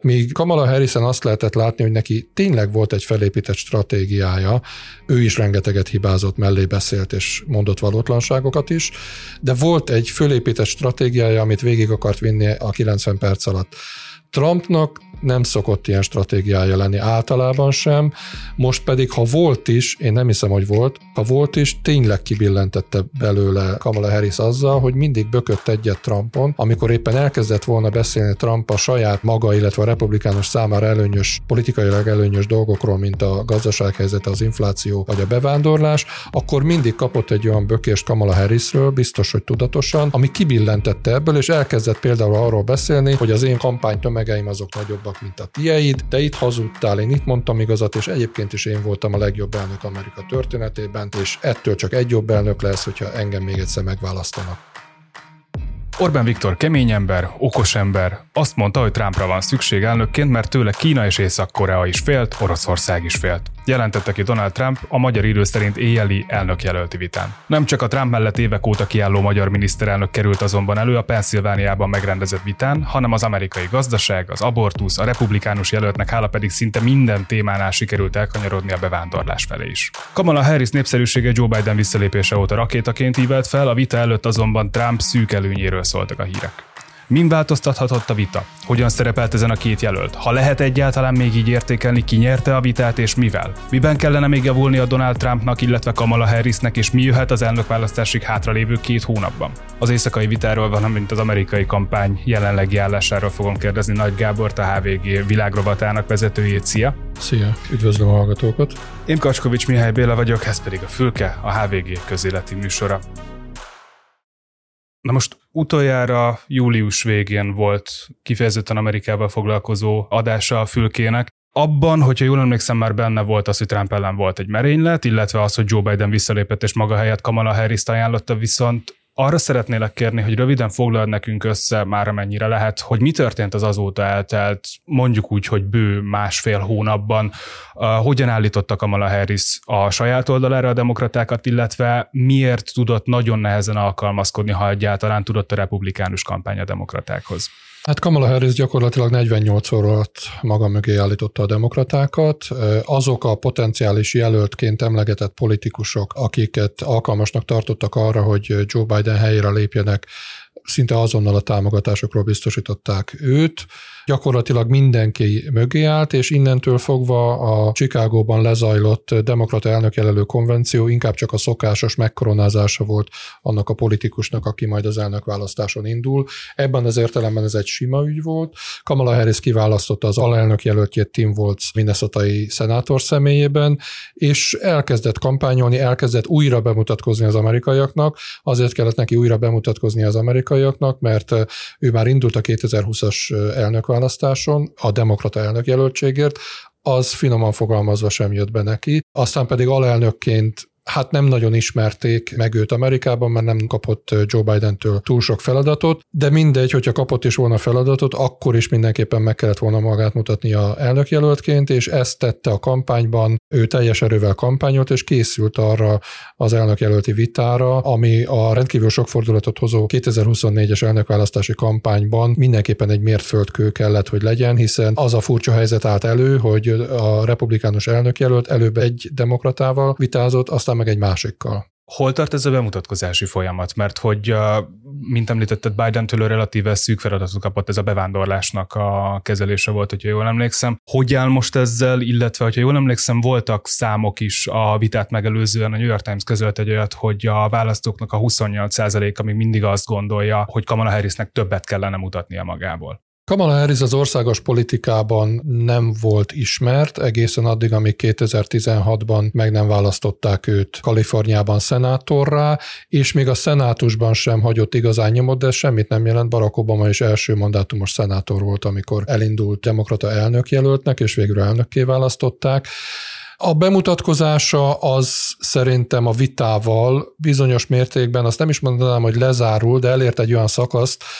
Míg Kamala Harrisen azt lehetett látni, hogy neki tényleg volt egy felépített stratégiája, ő is rengeteget hibázott, mellé beszélt és mondott valótlanságokat is, de volt egy fölépített stratégiája, amit végig akart vinni a 90 perc alatt. Trumpnak nem szokott ilyen stratégiája lenni általában sem, most pedig, ha volt is, én nem hiszem, hogy volt, ha volt is, tényleg kibillentette belőle Kamala Harris azzal, hogy mindig bökött egyet Trumpon, amikor éppen elkezdett volna beszélni Trump a saját maga, illetve a republikánus számára előnyös, politikailag előnyös dolgokról, mint a gazdasághelyzet, az infláció vagy a bevándorlás, akkor mindig kapott egy olyan bökést Kamala Harrisről, biztos, hogy tudatosan, ami kibillentette ebből, és elkezdett például arról beszélni, hogy az én kampánytömegeim azok nagyobbak, mint a tieid, de itt hazudtál, én itt mondtam igazat, és egyébként is én voltam a legjobb elnök Amerika történetében, és ettől csak egy jobb elnök lesz, hogyha engem még egyszer megválasztanak. Orbán Viktor kemény ember, okos ember, azt mondta, hogy Trumpra van szükség elnökként, mert tőle Kína és Észak-Korea is félt, Oroszország is félt. Jelentette ki Donald Trump a magyar idő szerint éjjeli elnökjelölti vitán. Nem csak a Trump mellett évek óta kiálló magyar miniszterelnök került azonban elő a Pennsylvániában megrendezett vitán, hanem az amerikai gazdaság, az abortusz, a republikánus jelöltnek hála pedig szinte minden témánál sikerült elkanyarodni a bevándorlás felé is. Kamala Harris népszerűsége Joe Biden visszalépése óta rakétaként ívelt fel, a vita előtt azonban Trump szűk előnyéről szóltak a hírek. Min változtathatott a vita? Hogyan szerepelt ezen a két jelölt? Ha lehet egyáltalán még így értékelni, ki nyerte a vitát és mivel? Miben kellene még javulni a Donald Trumpnak, illetve Kamala Harrisnek, és mi jöhet az elnökválasztásig hátralévő 2 hónapban? Az éjszakai vitáról, valamint az amerikai kampány jelenlegi állásáról fogom kérdezni Nagy Gábort, a HVG világrovatának vezetőjét. Szia! Szia! Üdvözlöm a hallgatókat! Én Kacskovics Mihály Béla vagyok, ez pedig a Fülke, a HVG közéleti műsora. Na most utoljára július végén volt kifejezetten Amerikával foglalkozó adása a Fülkének. Abban, hogyha jól emlékszem, már benne volt az, hogy Trump ellen volt egy merénylet, illetve az, hogy Joe Biden visszalépett és maga helyett Kamala Harrist ajánlotta, viszont arra szeretnélek kérni, hogy röviden foglald nekünk össze, már amennyire lehet, hogy mi történt az azóta eltelt, mondjuk úgy, hogy bő 1,5 hónapban, hogyan állította Kamala Harris a saját oldalára a demokratákat, illetve miért tudott nagyon nehezen alkalmazkodni, ha egyáltalán tudott a republikánus kampány a demokratákhoz. Hát Kamala Harris gyakorlatilag 48 óra alatt maga mögé állította a demokratákat. Azok a potenciális jelöltként emlegetett politikusok, akiket alkalmasnak tartottak arra, hogy Joe Biden helyére lépjenek, szinte azonnal a támogatásokról biztosították őt. Gyakorlatilag mindenki mögé állt, és innentől fogva a Chicagóban lezajlott demokrata elnökjelölő konvenció inkább csak a szokásos megkoronázása volt annak a politikusnak, aki majd az elnökválasztáson indul. Ebben az értelemben ez egy sima ügy volt. Kamala Harris kiválasztotta az alelnök jelöltjét Tim Walz minnesotai szenátor személyében, és elkezdett kampányolni, elkezdett újra bemutatkozni az amerikaiaknak. Azért kellett neki újra bemutatkozni az amerikaiaknak, mert ő már indult a 2020-as elnökválasztáson a demokrata elnökjelöltségért, az finoman fogalmazva sem jött be neki. Aztán pedig alelnökként hát nem nagyon ismerték meg őt Amerikában, mert nem kapott Joe Bidentől túl sok feladatot, de mindegy, hogyha kapott is volna feladatot, akkor is mindenképpen meg kellett volna magát mutatnia elnökjelöltként, és ezt tette a kampányban, ő teljes erővel kampányolt, és készült arra az elnökjelölti vitára, ami a rendkívül sok fordulatot hozó 2024-es elnökválasztási kampányban mindenképpen egy mérföldkő kellett, hogy legyen, hiszen az a furcsa helyzet állt elő, hogy a republikánus elnökjelölt előbb egy demokratával vitázott, aztán meg egy másikkal. Hol tart ez a bemutatkozási folyamat? Mert hogy, mint említetted, Bidentől relatíve szűk feladatot kapott, ez a bevándorlásnak a kezelése volt, hogyha jól emlékszem. Hogy áll most ezzel, illetve, hogyha jól emlékszem, voltak számok is a vitát megelőzően, a New York Times közölt egy olyat, hogy a választóknak a 28%-a még mindig azt gondolja, hogy Kamala Harrisnek többet kellene mutatnia magából. Kamala Harris az országos politikában nem volt ismert egészen addig, amíg 2016-ban meg nem választották őt Kaliforniában szenátorrá, és még a szenátusban sem hagyott igazán nyomot, de semmit nem jelent. Barack Obama is első mandátumos szenátor volt, amikor elindult demokrata elnökjelöltnek, és végül elnökké választották. A bemutatkozása az szerintem a vitával bizonyos mértékben, azt nem is mondanám, hogy lezárul, de elért egy olyan szakaszt,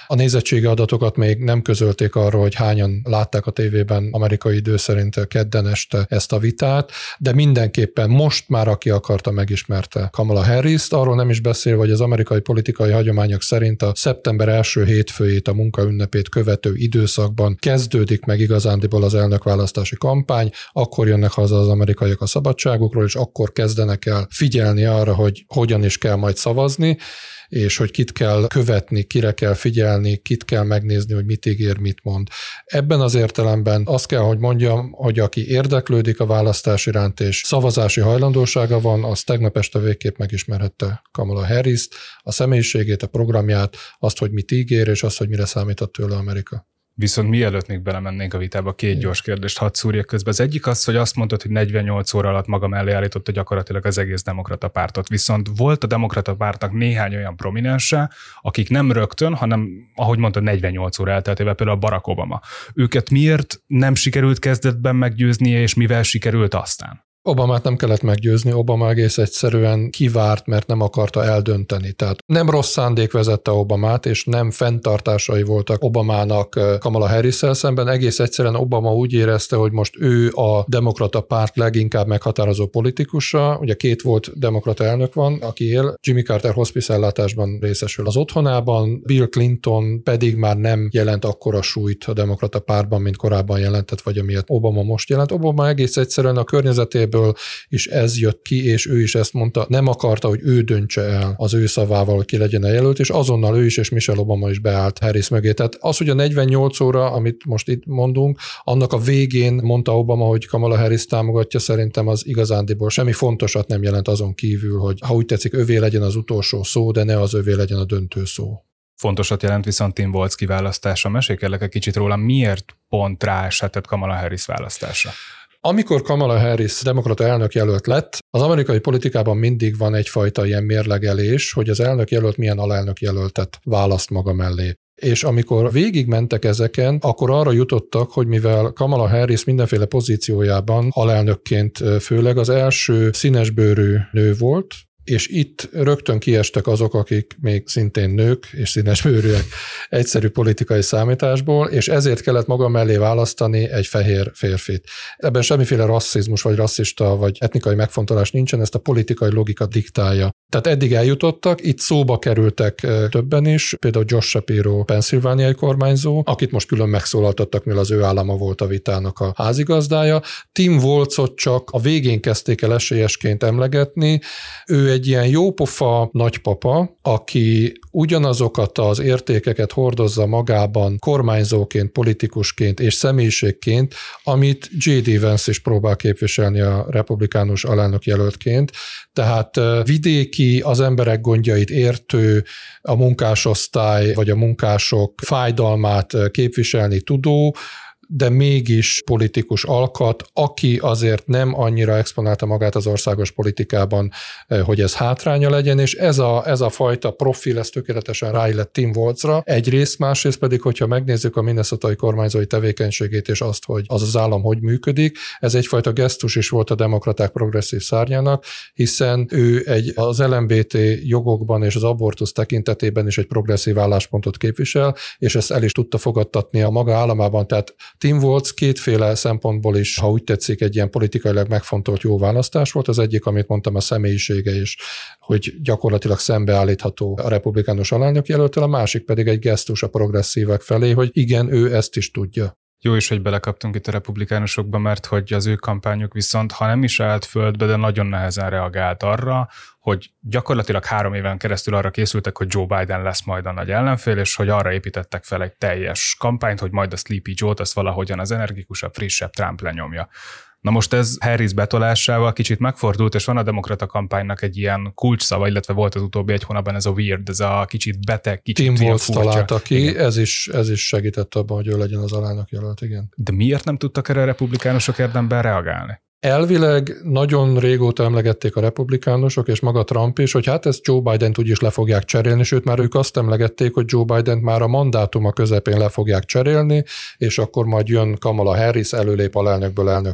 A nézettségi adatokat még nem közölték arról, hogy hányan látták a tévében amerikai idő szerint kedden este ezt a vitát, de mindenképpen most már aki akarta, megismerte Kamala Harrist, arról nem is beszél, hogy az amerikai politikai hagyományok szerint a szeptember első hétfőjét, a munkaünnepét követő időszakban kezdődik meg igazándiból az elnökválasztási kampány, akkor jönnek haza az amerikaiak a szabadságukról, és akkor kezdenek el figyelni arra, hogy hogyan is kell majd szavazni, és hogy kit kell követni, kire kell figyelni, kit kell megnézni, hogy mit ígér, mit mond. Ebben az értelemben azt kell, hogy mondjam, hogy aki érdeklődik a választás iránt és szavazási hajlandósága van, az tegnap este végképp megismerhette Kamala Harrist, a személyiségét, a programját, azt, hogy mit ígér, és azt, hogy mire számított tőle Amerika. Viszont mielőtt még belemennénk a vitába, két gyors kérdést hadd szúrjak közben. Az egyik az, hogy azt mondtad, hogy 48 óra alatt maga mellé állította gyakorlatilag az egész demokrata pártot. Viszont volt a demokrata pártnak néhány olyan prominense, akik nem rögtön, hanem, ahogy mondtad, 48 óra elteltével, például Barack Obama. Őket miért nem sikerült kezdetben meggyőznie, és mivel sikerült aztán? Obamát nem kellett meggyőzni, Obama egész egyszerűen kivárt, mert nem akarta eldönteni. Tehát nem rossz szándék vezette Obamát, és nem fenntartásai voltak Obamának Kamala Harris-szel szemben. Egész egyszerűen Obama úgy érezte, hogy most ő a demokrata párt leginkább meghatározó politikusa. Ugye 2 volt demokrata elnök van, aki él. Jimmy Carter hospice ellátásban részesül az otthonában, Bill Clinton pedig már nem jelent akkora súlyt a demokrata pártban, mint korábban jelentett, vagy amilyet Obama most jelent. Obama egész egyszerűen a környezetében és ez jött ki, és ő is ezt mondta, nem akarta, hogy ő döntse el az ő szavával, hogy ki legyen a jelölt, és azonnal ő is, és Michelle Obama is beállt Harris mögé. Tehát az, hogy a 48 óra, amit most itt mondunk, annak a végén mondta Obama, hogy Kamala Harris támogatja, szerintem az igazándiból semmi fontosat nem jelent azon kívül, hogy ha úgy tetszik, övé legyen az utolsó szó, de ne az övé legyen a döntő szó. Fontosat jelent viszont Tim Walz kiválasztása. Mesélj egy kicsit róla, miért pont ráesett Kamala Harris választása? Amikor Kamala Harris demokrata elnökjelölt lett, az amerikai politikában mindig van egyfajta ilyen mérlegelés, hogy az elnökjelölt milyen alelnökjelöltet választ maga mellé. És amikor végigmentek ezeken, akkor arra jutottak, hogy mivel Kamala Harris mindenféle pozíciójában alelnökként főleg az első színesbőrű nő volt, és itt rögtön kiestek azok, akik még szintén nők és színesbőrűek egyszerű politikai számításból, és ezért kellett maga mellé választani egy fehér férfit. Ebben semmiféle rasszizmus, vagy rasszista, vagy etnikai megfontolás nincsen, ezt a politikai logika diktálja. Tehát eddig eljutottak, itt szóba kerültek többen is, például Josh Shapiro, pennsylvániai kormányzó, akit most külön megszólaltattak, mivel az ő állama volt a vitának a házigazdája. Tim Walzot csak a végén kezdték el esélyesként emlegetni. Ő egy ilyen jópofa nagypapa, aki ugyanazokat az értékeket hordozza magában kormányzóként, politikusként és személyiségként, amit J.D. Vance is próbál képviselni a republikánus alelnök jelöltként. Tehát vidéki, az emberek gondjait értő, a munkásosztály vagy a munkások fájdalmát képviselni tudó, de mégis politikus alkat, aki azért nem annyira exponálta magát az országos politikában, hogy ez hátránya legyen, és ez a fajta profil, ez tökéletesen ráillett Tim Walzra. Egyrészt, másrészt pedig, hogyha megnézzük a minnesotai kormányzói tevékenységét, és azt, hogy az állam hogy működik, ez egyfajta gesztus is volt a demokraták progresszív szárnyának, hiszen ő az LMBT jogokban és az abortusz tekintetében is egy progresszív álláspontot képvisel, és ezt el is tudta fogadtatni a maga államában, tehát Tim Walz 2 szempontból is, ha úgy tetszik, egy ilyen politikailag megfontolt jó választás volt. Az egyik, amit mondtam, a személyisége is, hogy gyakorlatilag szembeállítható a republikánus alelnök jelölttel, a másik pedig egy gesztus a progresszívek felé, hogy igen, ő ezt is tudja. Jó is, hogy belekaptunk itt a republikánusokba, mert hogy az ő kampányuk viszont, ha nem is állt földbe, de nagyon nehezen reagált arra, hogy gyakorlatilag 3 éven keresztül arra készültek, hogy Joe Biden lesz majd a nagy ellenfél, és hogy arra építettek fel egy teljes kampányt, hogy majd a Sleepy Joe-t azt valahogyan az energikusabb, frissebb Trump lenyomja. Na most ez Harris betolásával kicsit megfordult, és van a demokrata kampánynak egy ilyen kulcsszava, illetve volt az utóbbi 1 hónapban ez a weird, ez a kicsit beteg, kicsit Tim Walz találta ki, igen. ez is segített abban, hogy ő legyen az alelnök jelölt, igen. De miért nem tudtak erre a republikánusok érdemben reagálni? Elvileg nagyon régóta emlegették a republikánusok, és maga Trump is, hogy hát ezt Joe Bident úgyis le fogják cserélni, sőt már ők azt emlegették, hogy Joe Bident már a mandátuma közepén le fogják cserélni, és akkor majd jön Kamala Harris, előlép alelnökből elnökké.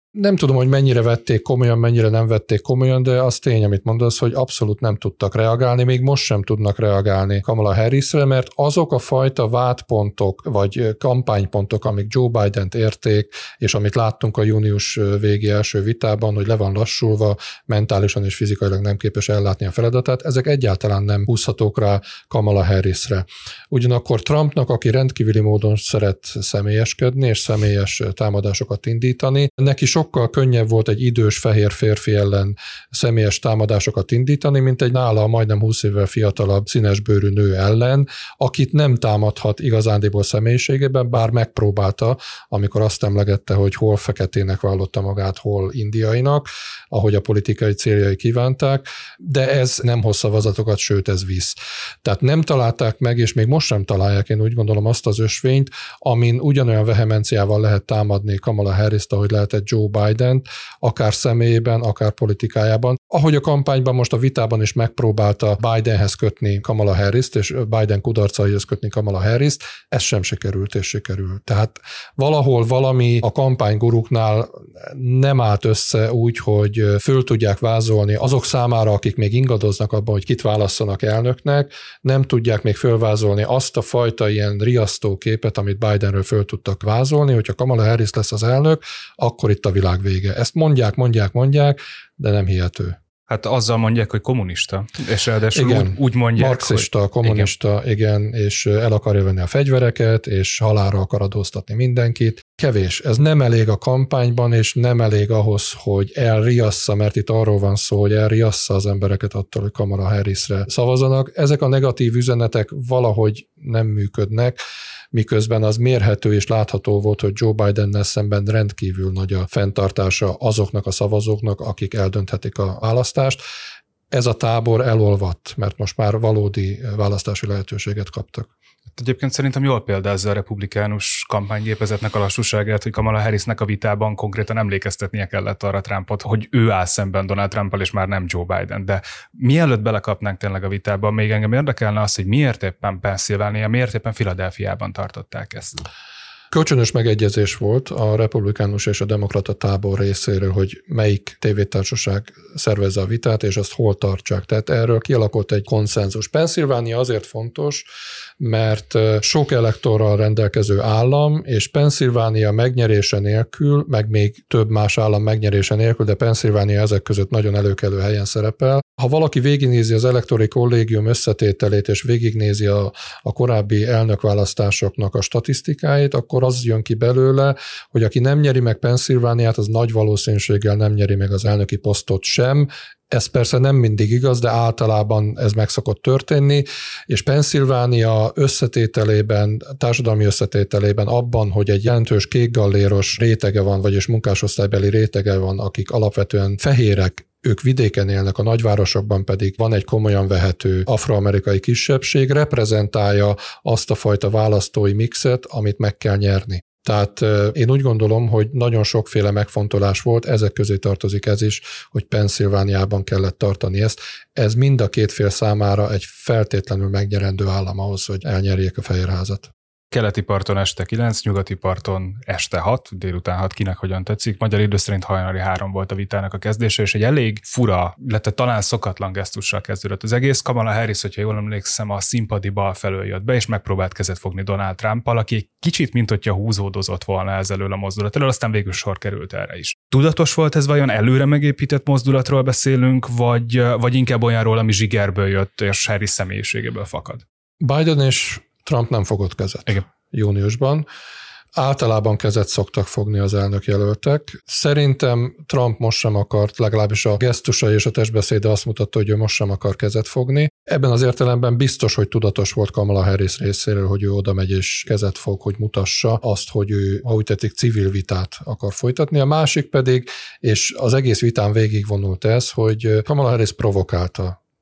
Nem tudom, hogy mennyire vették komolyan, mennyire nem vették komolyan, de az tény, amit mondasz, hogy abszolút nem tudtak reagálni, még most sem tudnak reagálni Kamala Harrisre, mert azok a fajta vádpontok, vagy kampánypontok, amik Joe Bident érték, és amit láttunk a június végi első vitában, hogy le van lassulva, mentálisan és fizikailag nem képes ellátni a feladatát, ezek egyáltalán nem húzhatók rá Kamala Harrisre. Ugyanakkor Trumpnak, aki rendkívüli módon szeret személyeskedni, és személyes támadásokat indítani, neki sokkal könnyebb volt egy idős fehér férfi ellen személyes támadásokat indítani, mint egy nála majdnem 20 évvel fiatalabb színesbőrű nő ellen, akit nem támadhat igazándiból személyiségében, bár megpróbálta, amikor azt emlegette, hogy hol feketének vallotta magát, hol indiainak, ahogy a politikai céljai kívánták, de ez nem hoz szavazatokat, sőt ez visz. Tehát nem találták meg, és még most sem találják, én úgy gondolom, azt az ösvényt, amin ugyanolyan vehemenciával lehet támadni Kamala Harrist, ahogy lehetett Joe Bident, akár személyében, akár politikájában. Ahogy a kampányban, most a vitában is megpróbálta Bidenhez kötni Kamala Harrist, és Biden kudarcaihoz kötni Kamala Harrist, ez sem sikerült, és sikerült. Tehát valahol valami a kampányguruknál nem állt össze úgy, hogy föl tudják vázolni azok számára, akik még ingadoznak abban, hogy kit válasszanak elnöknek, nem tudják még fölvázolni azt a fajta ilyen riasztó képet, amit Bidenről föl tudtak vázolni, hogyha Kamala Harris lesz az elnök, akkor itt a világ vége. Ezt mondják, de nem hihető. Hát azzal mondják, hogy kommunista, és ráadásul úgy mondják, marxista, hogy kommunista, igen, és el akarja venni a fegyvereket, és halálra akar adóztatni mindenkit. Kevés. Ez nem elég a kampányban, és nem elég ahhoz, hogy elriassza, mert itt arról van szó, hogy elriassza az embereket attól, hogy Kamala Harrisre szavazanak. Ezek a negatív üzenetek valahogy nem működnek, miközben az mérhető és látható volt, hogy Joe Bidennel szemben rendkívül nagy a fenntartása azoknak a szavazóknak, akik eldönthetik a választást. Ez a tábor elolvadt, mert most már valódi választási lehetőséget kaptak. Egyébként szerintem jól példázza a republikánus kampánygépezetnek a lassúságát, hogy Kamala Harrisnek a vitában konkrétan emlékeztetnie kellett arra Trumpot, hogy ő áll szemben Donald Trumpal, és már nem Joe Biden. De mielőtt belekapnánk tényleg a vitába, még engem érdekelne az, hogy miért éppen Pennsylvania, miért éppen Philadelphiában tartották ezt. Kölcsönös megegyezés volt a republikánus és a demokrata tábor részéről, hogy melyik tévétársaság szervezze a vitát, és azt hol tartsák. Tehát erről kialakult egy konszenzus. Pennsylvania azért fontos, mert sok elektorral rendelkező állam, és Pennsylvania megnyerése nélkül, meg még több más állam megnyerése nélkül, de Pennsylvania ezek között nagyon előkelő helyen szerepel. Ha valaki végignézi az elektori kollégium összetételét, és végignézi a korábbi elnökválasztásoknak a statisztikáit, akkor az jön ki belőle, hogy aki nem nyeri meg Pennsylvaniát, az nagy valószínűséggel nem nyeri meg az elnöki posztot sem. Ez persze nem mindig igaz, de általában ez meg szokott történni, és Pennsylvania összetételében, társadalmi összetételében abban, hogy egy jelentős kékgalléros rétege van, vagyis munkásosztálybeli rétege van, akik alapvetően fehérek, ők vidéken élnek, a nagyvárosokban pedig van egy komolyan vehető afroamerikai kisebbség, reprezentálja azt a fajta választói mixet, amit meg kell nyerni. Tehát én úgy gondolom, hogy nagyon sokféle megfontolás volt, ezek közé tartozik ez is, hogy Pennsylvaniában kellett tartani ezt. Ez mind a két fél számára egy feltétlenül megnyerendő állam ahhoz, hogy elnyerjék a Fehérházat. Keleti parton este 9, nyugati parton este 6, délután 6, kinek hogyan tetszik. Magyar idő szerint hajnali 3 volt a vitának a kezdése, és egy elég fura, illetve talán szokatlan gesztussal kezdődött az egész. Kamala Harris, hogyha jól emlékszem, a színpadi bal felől jött be, és megpróbált kezet fogni Donald Trumpal, aki egy kicsit, mint hogyha húzódozott volna ez elől a mozdulat elől, aztán végül sor került erre is. Tudatos volt ez, vajon előre megépített mozdulatról beszélünk, vagy inkább olyanról, ami zsigerből jött, és Harris személyiségéből fakad? Biden és Trump nem fogott kezet. Igen. Júniusban. Általában kezet szoktak fogni az elnökjelöltek. Szerintem Trump most sem akart, legalábbis a gesztusai és a testbeszéde azt mutatta, hogy ő most sem akar kezet fogni. Ebben az értelemben biztos, hogy tudatos volt Kamala Harris részéről, hogy ő oda megy és kezet fog, hogy mutassa azt, hogy ő, ha úgy tetszik, civil vitát akar folytatni. A másik pedig, és az egész vitán végigvonult ez, hogy Kamala Harris provokálta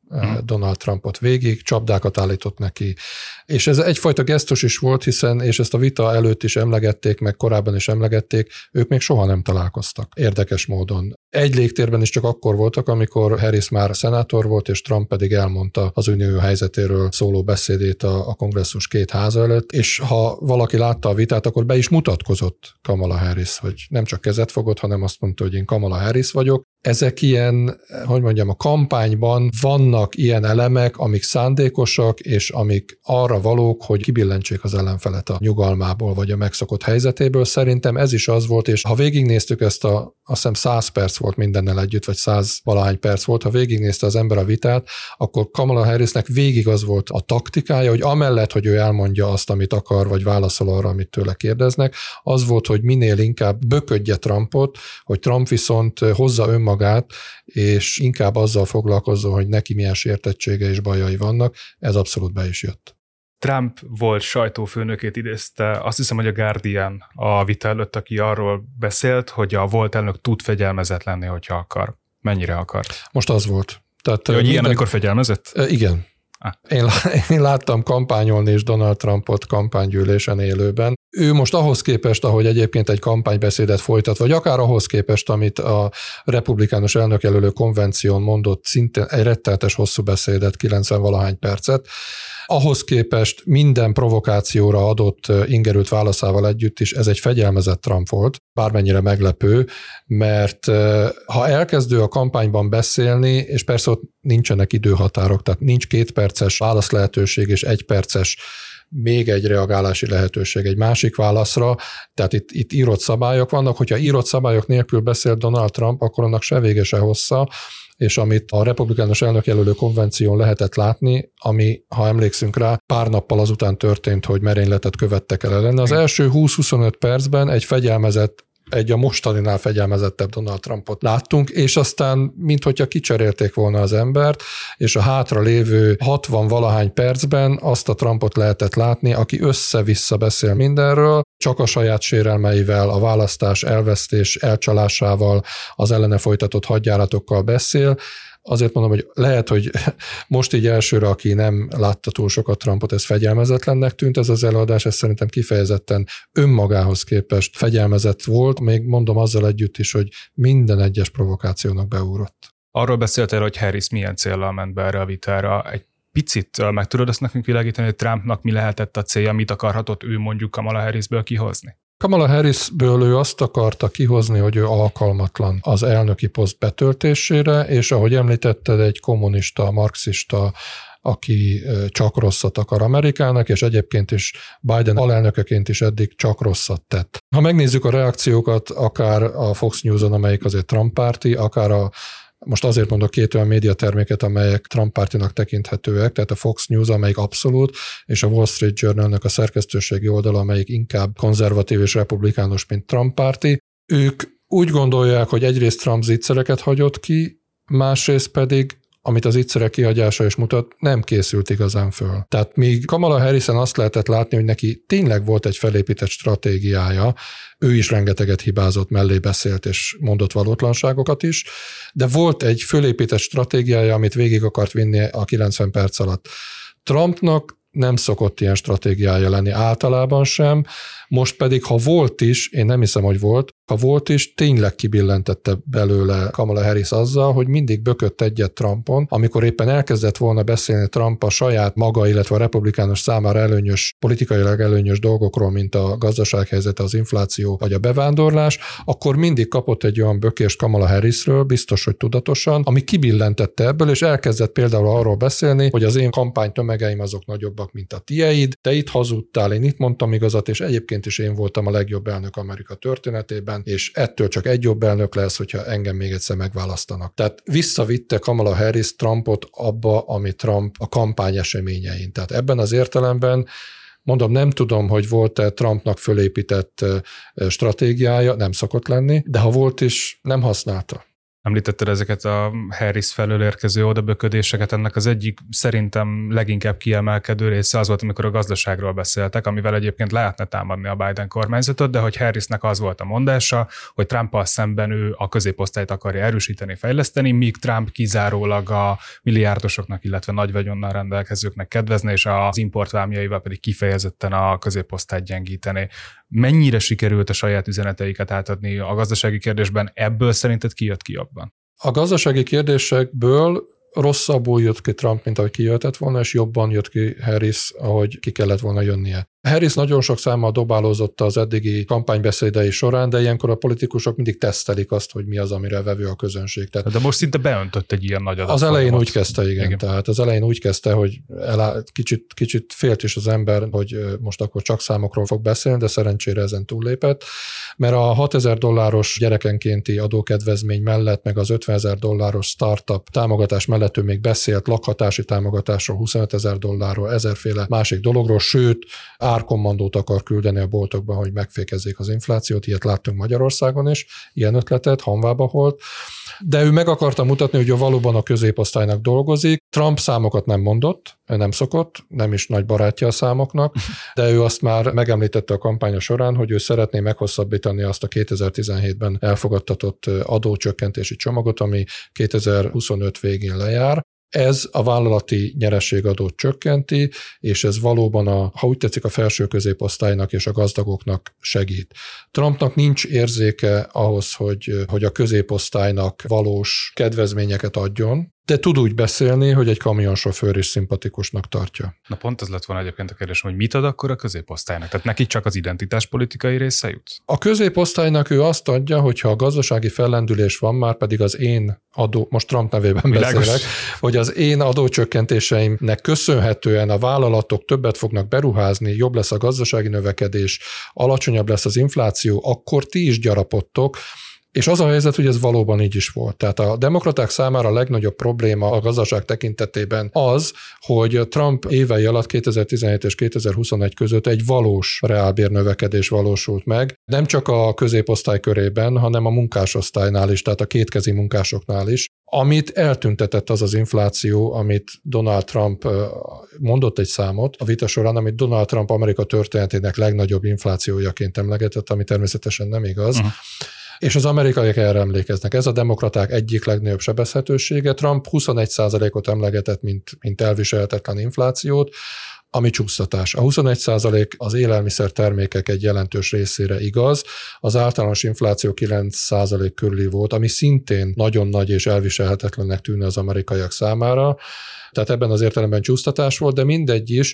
Donald Trumpot végig, csapdákat állított neki. És ez egyfajta gesztus is volt, hiszen, és ezt a vita előtt is emlegették, meg korábban is emlegették, ők még soha nem találkoztak. Érdekes módon. Egy légtérben is csak akkor voltak, amikor Harris már szenátor volt, és Trump pedig elmondta az unió helyzetéről szóló beszédét a kongresszus két háza előtt, és ha valaki látta a vitát, akkor be is mutatkozott Kamala Harris, hogy nem csak kezet fogott, hanem azt mondta, hogy én Kamala Harris vagyok. Ezek ilyen, hogy mondjam, a kampányban vannak ilyen elemek, amik szándékosak, és amik arra valók, hogy kibillentsék az ellenfelet a nyugalmából, vagy a megszokott helyzetéből. Szerintem ez is az volt, és ha végignéztük ezt azt hiszem 100 perc volt mindennel együtt, vagy 100 valahány perc volt, ha végignézte az ember a vitát, akkor Kamala Harrisnek végig az volt a taktikája, hogy amellett, hogy ő elmondja azt, amit akar, vagy válaszol arra, amit tőle kérdeznek, az volt, hogy minél inkább böködje Trumpot, hogy Trump viszont hozza önmagát, és inkább azzal foglalkozzon, hogy neki milyen sértettsége és bajai vannak. Ez abszolút be is jött. Trump volt sajtófőnökét idézte, azt hiszem, hogy a Guardian a vita előtt, aki arról beszélt, hogy a volt elnök tud fegyelmezett lenni, hogyha akar. Mennyire akar? Most az volt. Tehát, hogy ilyen, amikor fegyelmezett? Igen. Én láttam kampányolni is Donald Trumpot kampánygyűlésen élőben. Ő most ahhoz képest, ahogy egyébként egy kampánybeszédet folytat, vagy akár ahhoz képest, amit a republikánus elnökjelölő konvención mondott, szintén egy rettenetes hosszú beszédet, 90-valahány percet, ahhoz képest minden provokációra adott ingerült válaszával együtt is ez egy fegyelmezett Trump volt, bármennyire meglepő, mert ha elkezdő a kampányban beszélni, és persze ott nincsenek időhatárok, tehát nincs 2 perces válaszlehetőség és 1 perces még egy reagálási lehetőség egy másik válaszra, tehát itt írott szabályok vannak, hogyha írott szabályok nélkül beszél Donald Trump, akkor annak se vége, se hossza, és amit a republikánus elnökjelölő konvención lehetett látni, ami, ha emlékszünk rá, pár nappal azután történt, hogy merényletet követtek el ellene. Az első 20-25 percben egy a mostaninál fegyelmezettebb Donald Trumpot láttunk, és aztán minthogyha kicserélték volna az embert, és a hátra lévő 60-valahány percben azt a Trumpot lehetett látni, aki össze-vissza beszél mindenről, csak a saját sérelmeivel, a választás elvesztés elcsalásával, az ellene folytatott hadjáratokkal beszél. Azért mondom, hogy lehet, hogy most így elsőre, aki nem látta túl sokat Trumpot, ez fegyelmezetlennek tűnt ez az előadás, ez szerintem kifejezetten önmagához képest fegyelmezett volt, még mondom azzal együtt is, hogy minden egyes provokációnak beúrott. Arról beszéltél, hogy Harris milyen céllal ment be erre a vitára. Egy picit meg tudod ezt nekünk világítani, hogy Trumpnak mi lehetett a célja, mit akarhatott ő mondjuk Kamala Harrisből kihozni? Kamala Harrisből ő azt akarta kihozni, hogy ő alkalmatlan az elnöki poszt betöltésére, és ahogy említetted, egy kommunista, marxista, aki csak rosszat akar Amerikának, és egyébként is Biden alelnökeként is eddig csak rosszat tett. Ha megnézzük a reakciókat, akár a Fox News-on, amelyik azért Trump párti, akár most azért mondok 2 olyan médiaterméket, amelyek Trump pártinak tekinthetőek, tehát a Fox News, amelyik abszolút, és a Wall Street Journalnek a szerkesztőségi oldala, amelyik inkább konzervatív és republikánus, mint Trump párti. Ők úgy gondolják, hogy egyrészt Trump zicsereket hagyott ki, másrészt pedig, amit az zicserek kihagyása is mutat, nem készült igazán föl. Tehát míg Kamala Harrisen azt lehetett látni, hogy neki tényleg volt egy felépített stratégiája, ő is rengeteget hibázott, mellé beszélt és mondott valótlanságokat is, de volt egy fölépített stratégiája, amit végig akart vinni a 90 perc alatt. Trumpnak nem szokott ilyen stratégiája lenni általában sem, most pedig, ha volt is, én nem hiszem, hogy volt, ha volt is, tényleg kibillentette belőle Kamala Harris azzal, hogy mindig bökött egyet Trumpon, amikor éppen elkezdett volna beszélni Trump a saját maga, illetve a republikánus számára előnyös, politikailag előnyös dolgokról, mint a gazdasághelyzete, az infláció vagy a bevándorlás, akkor mindig kapott egy olyan bökést Kamala Harrisről, biztos, hogy tudatosan, ami kibillentette ebből, és elkezdett például arról beszélni, hogy az én kampánytömegeim azok nagyobbak, mint a tieid, te itt hazudtál, én itt mondtam igazat, és egyébként is én voltam a legjobb elnök Amerika történetében, és ettől csak egy jobb elnök lesz, hogyha engem még egyszer megválasztanak. Tehát visszavitte Kamala Harris Trumpot abba, ami Trump a kampány eseményein. Tehát ebben az értelemben mondom, nem tudom, hogy volt-e Trumpnak fölépített stratégiája, nem szokott lenni, de ha volt is, nem használta. Említetted ezeket a Harris felől érkező odaböködéseket, ennek az egyik szerintem leginkább kiemelkedő része az volt, amikor a gazdaságról beszéltek, amivel egyébként lehetne támadni a Biden kormányzatot, de hogy Harrisnek az volt a mondása, hogy Trumpal szemben ő a középosztályt akarja erősíteni, fejleszteni, míg Trump kizárólag a milliárdosoknak, illetve nagy vagyonnal rendelkezőknek kedvezne, és az importvámjaival pedig kifejezetten a középosztályt gyengíteni. Mennyire sikerült a saját üzeneteiket átadni a gazdasági kérdésben? Ebből szerinted ki jött ki jobban? A gazdasági kérdésekből rosszabbul jött ki Trump, mint ahogy kijöhetett volna, és jobban jött ki Harris, ahogy ki kellett volna jönnie. Harris nagyon sok számmal dobálózott az eddigi kampánybeszédei során, de ilyenkor a politikusok mindig tesztelik azt, hogy mi az, amire vevő a közönség. Tehát de most szinte beöntött egy ilyen nagy adat. Az elején úgy kezdte, igen. Tehát az elején úgy kezdte, hogy kicsit félt is az ember, hogy most akkor csak számokról fog beszélni, de szerencsére ezen túllépett, mert a $6,000 gyerekenkénti adókedvezmény mellett, meg az $50,000 startup támogatás mellett ő még beszélt lakhatási támogatásról, $25,000, ezerféle másik dologról, sőt, árkommandót akar küldeni a boltokba, hogy megfékezzék az inflációt, ilyet láttunk Magyarországon is, ilyen ötletet, hanvába holt, de ő meg akarta mutatni, hogy ő valóban a középosztálynak dolgozik. Trump számokat nem mondott, nem szokott, nem is nagy barátja a számoknak, de ő azt már megemlítette a kampánya során, hogy ő szeretné meghosszabbítani azt a 2017-ben elfogadtatott adócsökkentési csomagot, ami 2025 végén lejár. Ez a vállalati nyerességadót csökkenti, és ez valóban ha úgy tetszik, a felső középosztálynak és a gazdagoknak segít. Trumpnak nincs érzéke ahhoz, hogy a középosztálynak valós kedvezményeket adjon, de tud úgy beszélni, hogy egy kamionsofőr is szimpatikusnak tartja. Na pont ez lett volna egyébként a kérdés, hogy mit ad akkor a középosztálynak? Tehát neki csak az identitáspolitikai része jut? A középosztálynak ő azt adja, hogy ha a gazdasági fellendülés van, már pedig az én most Trump nevében beszélek, hogy az én adócsökkentéseimnek köszönhetően a vállalatok többet fognak beruházni, jobb lesz a gazdasági növekedés, alacsonyabb lesz az infláció, akkor ti is gyarapodtok. És az a helyzet, hogy ez valóban így is volt. Tehát a demokraták számára a legnagyobb probléma a gazdaság tekintetében az, hogy Trump évei alatt 2017 és 2021 között egy valós reálbérnövekedés valósult meg, nem csak a középosztály körében, hanem a munkásosztálynál is, tehát a kétkezi munkásoknál is, amit eltüntetett az infláció, amit Donald Trump mondott egy számot a vita során, amit Donald Trump Amerika történetének legnagyobb inflációjaként emlegetett, ami természetesen nem igaz. És az amerikaiak erre emlékeznek. Ez a demokraták egyik legnagyobb sebezhetősége. Trump 21%-ot emlegetett, mint elviselhetetlen inflációt, ami csúsztatás. A 21% az élelmiszer termékek egy jelentős részére igaz, az általános infláció 9% körüli volt, ami szintén nagyon nagy és elviselhetetlennek tűnne az amerikaiak számára. Tehát ebben az értelemben csúsztatás volt, de mindegy is.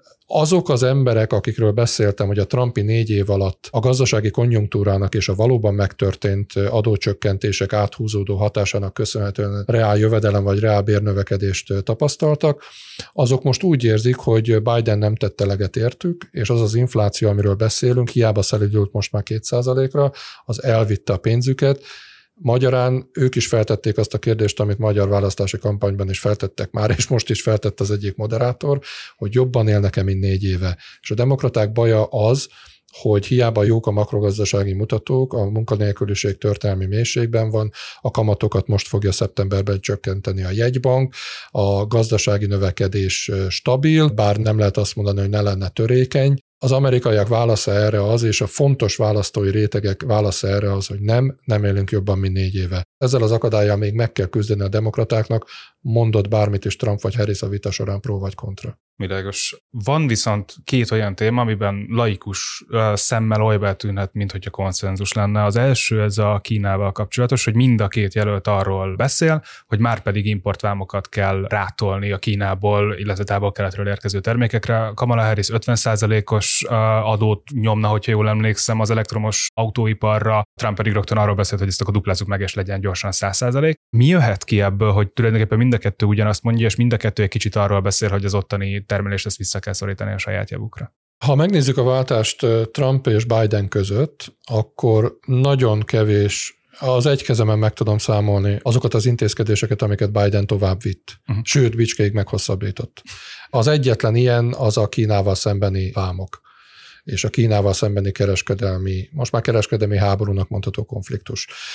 Azok az emberek, akikről beszéltem, hogy a Trumpi 4 év alatt a gazdasági konjunktúrának és a valóban megtörtént adócsökkentések áthúzódó hatásának köszönhetően reál jövedelem vagy reál bérnövekedést tapasztaltak, azok most úgy érzik, hogy Biden nem tette eleget értük, és az az infláció, amiről beszélünk, hiába szelidült most már 2%-ra, az elvitte a pénzüket. Magyarán ők is feltették azt a kérdést, amit magyar választási kampányban is feltettek már, és most is feltett az egyik moderátor, hogy jobban élnek-e, mint 4 éve. És a demokraták baja az, hogy hiába jók a makrogazdasági mutatók, a munkanélküliség történelmi mélységben van, a kamatokat most fogja szeptemberben csökkenteni a jegybank, a gazdasági növekedés stabil, bár nem lehet azt mondani, hogy ne lenne törékeny. Az amerikaiak válasza erre az, és a fontos választói rétegek válasza erre az, hogy nem élünk jobban, mint 4 éve. Ezzel az akadállyal még meg kell küzdeni a demokratáknak, mondott bármit is Trump vagy Harris a vita során pró vagy kontra. Világos. Van viszont 2 olyan téma, amiben laikus szemmel oly betűnhet, minthogyha konszenzus lenne. Az első ez a Kínával kapcsolatos, hogy mind a 2 jelölt arról beszél, hogy már pedig importvámokat kell rátolni a Kínából, illetve távol-keletről érkező termékekre. Kamala Harris 50%-os adót nyomna, hogyha jól emlékszem, az elektromos autóiparra. Trump pedig rögtön arról beszélt, hogy ezt akkor duplázzuk meg, és legyen gyorsan 100%. Mi jöhet ki ebből, hogy tulajdonképpen mind a 2 ugyanazt mondja, és mind a 2 egy kicsit arról beszél, hogy az ottani termelést ezt vissza kell szorítani a saját javukra? Ha megnézzük a váltást Trump és Biden között, akkor nagyon kevés, az egy kezemen meg tudom számolni azokat az intézkedéseket, amiket Biden tovább vitt. Sőt, bicskéig meghosszabbított. Az egyetlen ilyen az a Kínával szembeni vámok, és a Kínával szembeni most már kereskedelmi háborúnak mondható konfliktus.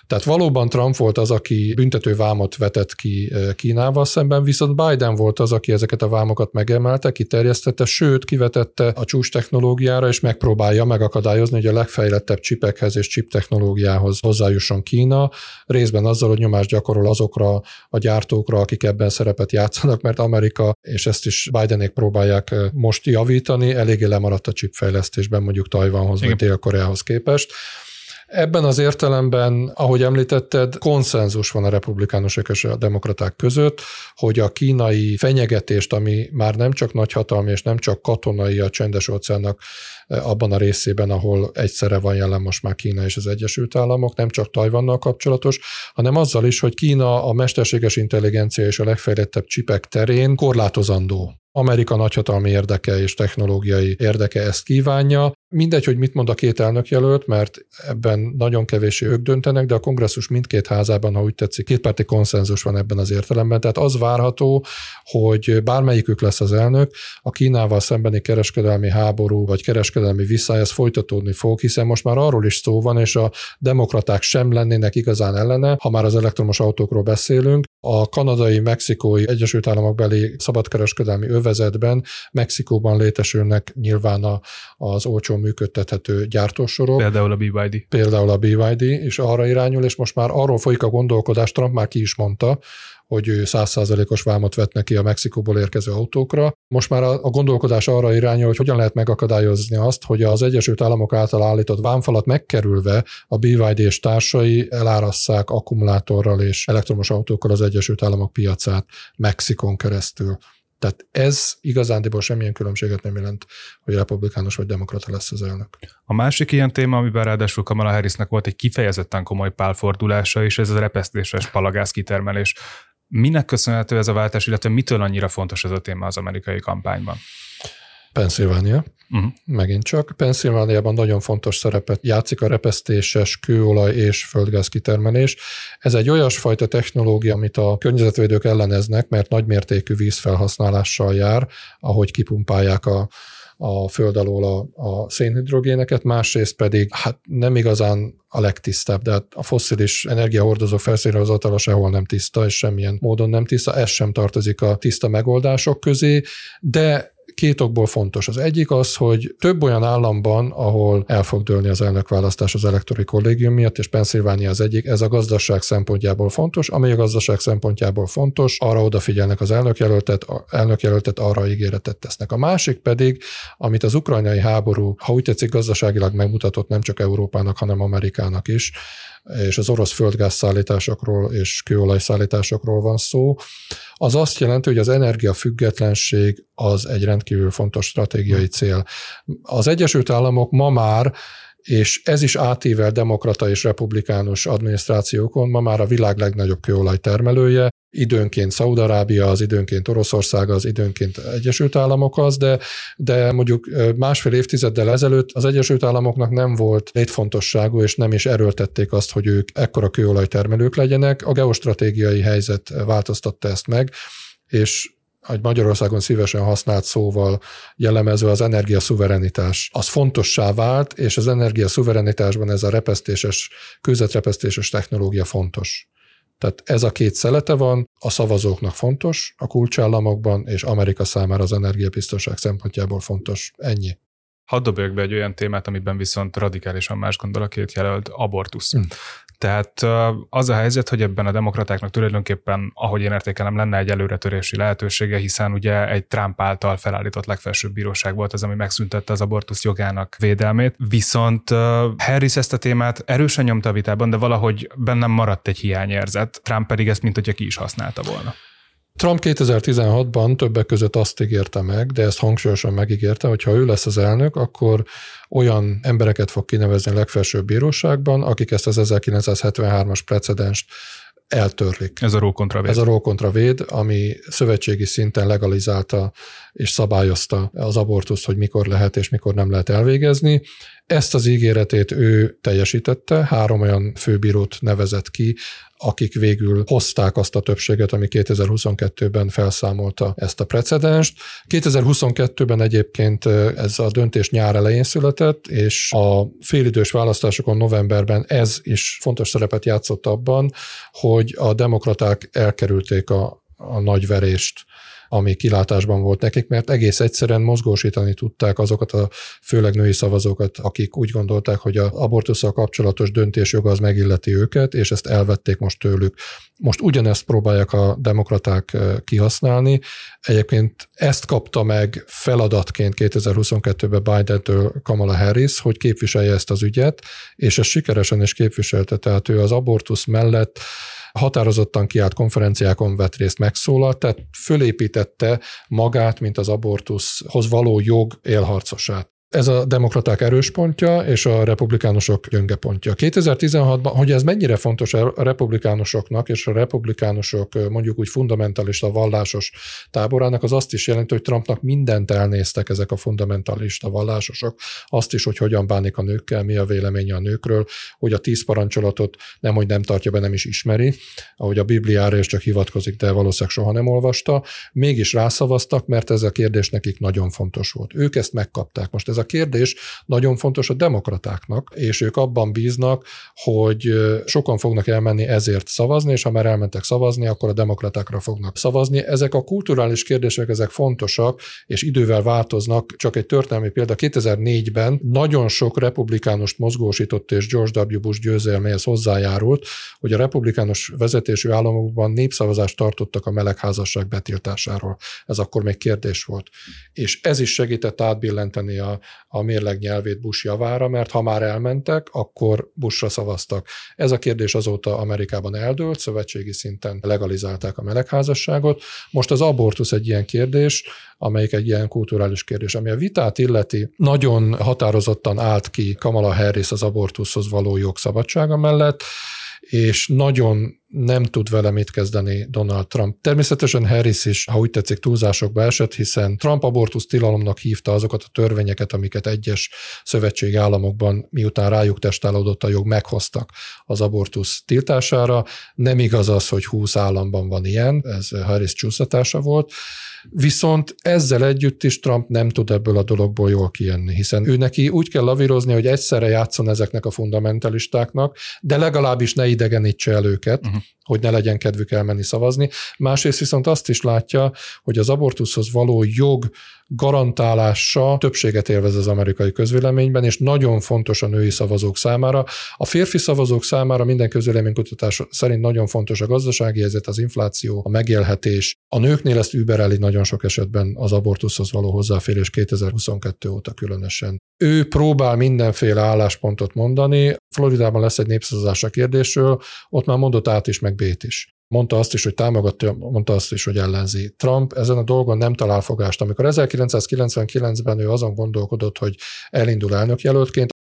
Tehát valóban Trump volt az, aki büntető vámot vetett ki Kínával szemben, viszont Biden volt az, aki ezeket a vámokat megemelte, kiterjesztette, sőt kivetette a csúcs technológiára, és megpróbálja megakadályozni, hogy a legfejlettebb csipekhez és chip technológiához hozzájusson Kína, részben azzal, hogy nyomást gyakorol azokra a gyártókra, akik ebben szerepet játszanak, mert Amerika, és ezt is Bidenék próbálják most javítani, eléggé lemaradt a chipfejlesztésben mondjuk Tajvanhoz vagy Dél-Koreához képest. Ebben az értelemben, ahogy említetted, konszenzus van a republikánusok és a demokraták között, hogy a kínai fenyegetést, ami már nem csak nagyhatalmi és nem csak katonai a Csendes-óceánnak abban a részében, ahol egyszerre van jelen most már Kína és az Egyesült Államok, nem csak Tajvannal kapcsolatos, hanem azzal is, hogy Kína a mesterséges intelligencia és a legfejlettebb csipek terén korlátozandó. Amerika nagyhatalmi érdeke és technológiai érdeke ezt kívánja. Mindegy, hogy mit mond a két elnökjelölt, mert ebben nagyon kevéssé ők döntenek, de a kongresszus mindkét házában, ha úgy tetszik, kétpárti konszenzus van ebben az értelemben. Tehát az várható, hogy bármelyikük lesz az elnök, a Kínával szembeni kereskedelmi háború vagy kereskedelmi viszály, ez folytatódni fog, hiszen most már arról is szó van, és a demokraták sem lennének igazán ellene, ha már az elektromos autókról beszélünk. A kanadai, mexikói, Egyesült Államok beli szabadkereskedelmi övezetben Mexikóban létesülnek nyilván az olcsó működtethető gyártósorok. Például a BYD, és arra irányul, és most már arról folyik a gondolkodás, Trump már ki is mondta, hogy ő 100%-os vámot vet neki a Mexikóból érkező autókra. Most már a gondolkodás arra irányul, hogy hogyan lehet megakadályozni azt, hogy az Egyesült Államok által állított vámfalat megkerülve a BYD és társai elárasszák akkumulátorral és elektromos autókkal az Egyesült Államok piacát Mexikón keresztül. Tehát ez igazándiból semmilyen különbséget nem jelent, hogy republikánus vagy demokrata lesz az elnök. A másik ilyen téma, amiben ráadásul Kamala Harrisnek volt egy kifejezetten komoly pálfordulása, és ez a repesztéses palagáz kitermelés. Minek köszönhető ez a váltás, illetve mitől annyira fontos ez a téma az amerikai kampányban? Pennsylvania. Megint csak. Pennsylvaniában nagyon fontos szerepet játszik a repesztéses kőolaj és földgáz kitermelés. Ez egy olyasfajta technológia, amit a környezetvédők elleneznek, mert nagymértékű vízfelhasználással jár, ahogy kipumpálják a föld alól a szénhidrogéneket, másrészt pedig nem igazán a legtisztább, de a fosszilis energiahordozó felszínre hozatala sehol nem tiszta, és semmilyen módon nem tiszta, ez sem tartozik a tiszta megoldások közé, de két okból fontos. Az egyik az, hogy több olyan államban, ahol el fog dőlni az elnökválasztás az elektori kollégium miatt, és Pennsylvania az egyik, ez a gazdaság szempontjából fontos, ami a gazdaság szempontjából fontos, arra odafigyelnek az elnökjelöltet arra ígéretet tesznek. A másik pedig, amit az ukrajnai háború, ha úgy tetszik, gazdaságilag megmutatott nem csak Európának, hanem Amerikának is, és az orosz földgázszállításokról és kőolajszállításokról van szó, az azt jelenti, hogy az energiafüggetlenség az egy rendkívül fontos stratégiai cél. Az Egyesült Államok ma már, és ez is átível demokrata és republikánus adminisztrációkon, ma már a világ legnagyobb kőolajtermelője, időnként Szaúd-Arábia az, időnként Oroszország az, időnként Egyesült Államok az, de mondjuk másfél évtizeddel ezelőtt az Egyesült Államoknak nem volt létfontosságú, és nem is erőltették azt, hogy ők ekkora kőolajtermelők legyenek. A geostratégiai helyzet változtatta ezt meg, és egy Magyarországon szívesen használt szóval jellemező az energiaszuverenitás. Az fontossá vált, és az energiaszuverenitásban ez a repesztéses, kőzetrepesztéses technológia fontos. Tehát ez a két szelete van, a szavazóknak fontos, a kulcsállamokban, és Amerika számára az energiabiztonság szempontjából fontos. Ennyi. Hadd dobjak be egy olyan témát, amiben viszont radikálisan más gondol a két jelölt, abortusz. Tehát az a helyzet, hogy ebben a demokratáknak tulajdonképpen, ahogy én értékelem, lenne egy előretörési lehetősége, hiszen ugye egy Trump által felállított legfelsőbb bíróság volt az, ami megszüntette az abortusz jogának védelmét. Viszont Harris ezt a témát erősen nyomta a vitában, de valahogy bennem maradt egy hiányérzet. Trump pedig ezt, mint hogyha ki is használta volna. Trump 2016-ban többek között azt ígérte meg, de ezt hangsúlyosan megígérte, hogy ha ő lesz az elnök, akkor olyan embereket fog kinevezni a legfelsőbb bíróságban, akik ezt az 1973-as precedenst eltörlik. Ez a Roe contra Wade, ami szövetségi szinten legalizálta és szabályozta az abortuszt, hogy mikor lehet és mikor nem lehet elvégezni. Ezt az ígéretét ő teljesítette, 3 olyan főbírót nevezett ki, akik végül hozták azt a többséget, ami 2022-ben felszámolta ezt a precedenst. 2022-ben egyébként ez a döntés nyár elején született, és a félidős választásokon novemberben ez is fontos szerepet játszott abban, hogy a demokraták elkerülték a nagy verést, ami kilátásban volt nekik, mert egész egyszerűen mozgósítani tudták azokat a főleg női szavazókat, akik úgy gondolták, hogy az abortusszal kapcsolatos döntésjoga az megilleti őket, és ezt elvették most tőlük. Most ugyanezt próbálják a demokraták kihasználni. Egyébként ezt kapta meg feladatként 2022-ben Bidentől Kamala Harris, hogy képviselje ezt az ügyet, és ezt sikeresen is képviselte, tehát ő az abortusz mellett határozottan kiállt, konferenciákon vett részt, megszólalt, tehát fölépítette magát, mint az abortuszhoz való jog élharcosát. Ez a demokraták erős pontja, és a republikánusok gyönge pontja. 2016-ban, hogy ez mennyire fontos a republikánusoknak, és a republikánusok mondjuk úgy fundamentalista vallásos táborának, az azt is jelenti, hogy Trumpnak mindent elnéztek ezek a fundamentalista vallásosok, azt is, hogy hogyan bánik a nőkkel, mi a véleménye a nőkről, hogy a 10 parancsolatot nemhogy nem tartja be, nem is ismeri, ahogy a Bibliára is csak hivatkozik, de valószínűleg soha nem olvasta, mégis rászavaztak, mert ez a kérdés nekik nagyon fontos volt. Ők ezt megkapták. Most ez a kérdés nagyon fontos a demokratáknak, és ők abban bíznak, hogy sokan fognak elmenni ezért szavazni, és ha már elmentek szavazni, akkor a demokratákra fognak szavazni. Ezek a kulturális kérdések, ezek fontosak, és idővel változnak. Csak egy történelmi példa, 2004-ben nagyon sok republikánust mozgósított, és George W. Bush győzelméhez hozzájárult, hogy a republikánus vezetésű államokban népszavazást tartottak a melegházasság betiltásáról. Ez akkor még kérdés volt. És ez is segített átbillenteni a mérleg nyelvét Bush javára, mert ha már elmentek, akkor Bushra szavaztak. Ez a kérdés azóta Amerikában eldőlt, szövetségi szinten legalizálták a melegházasságot. Most az abortusz egy ilyen kérdés, amelyik egy ilyen kulturális kérdés. Ami a vitát illeti, nagyon határozottan állt ki Kamala Harris az abortuszhoz való jogszabadsága mellett, és nagyon nem tud vele mit kezdeni Donald Trump. Természetesen Harris is, ha úgy tetszik, túlzásokba esett, hiszen Trump abortusz tilalomnak hívta azokat a törvényeket, amiket egyes szövetségi államokban, miután rájuk testálódott a jog, meghoztak az abortusz tiltására. Nem igaz az, hogy 20 államban van ilyen, ez Harris csúsztatása volt. Viszont ezzel együtt is Trump nem tud ebből a dologból jól kijönni, hiszen ő neki úgy kell lavírozni, hogy egyszerre játszon ezeknek a fundamentalistáknak, de legalábbis ne idegenítse el őket, hogy ne legyen kedvük elmenni szavazni. Másrészt viszont azt is látja, hogy az abortuszhoz való jog garantálása többséget élvez az amerikai közvéleményben, és nagyon fontos a női szavazók számára. A férfi szavazók számára minden közvéleménykutatás szerint nagyon fontos a gazdasági helyzet, az infláció, a megélhetés. A nőknél ezt übereli nagyon sok esetben az abortuszhoz való hozzáférés 2022 óta különösen. Ő próbál mindenféle álláspontot mondani. Floridában lesz egy népszavazás a kérdésről, ott már mondott át is, meg B-t is. Mondta azt is, hogy támogatja, mondta azt is, hogy ellenzi. Trump ezen a dolgon nem talál fogást. Amikor 1999-ben ő azon gondolkodott, hogy elindul elnökjelöltként,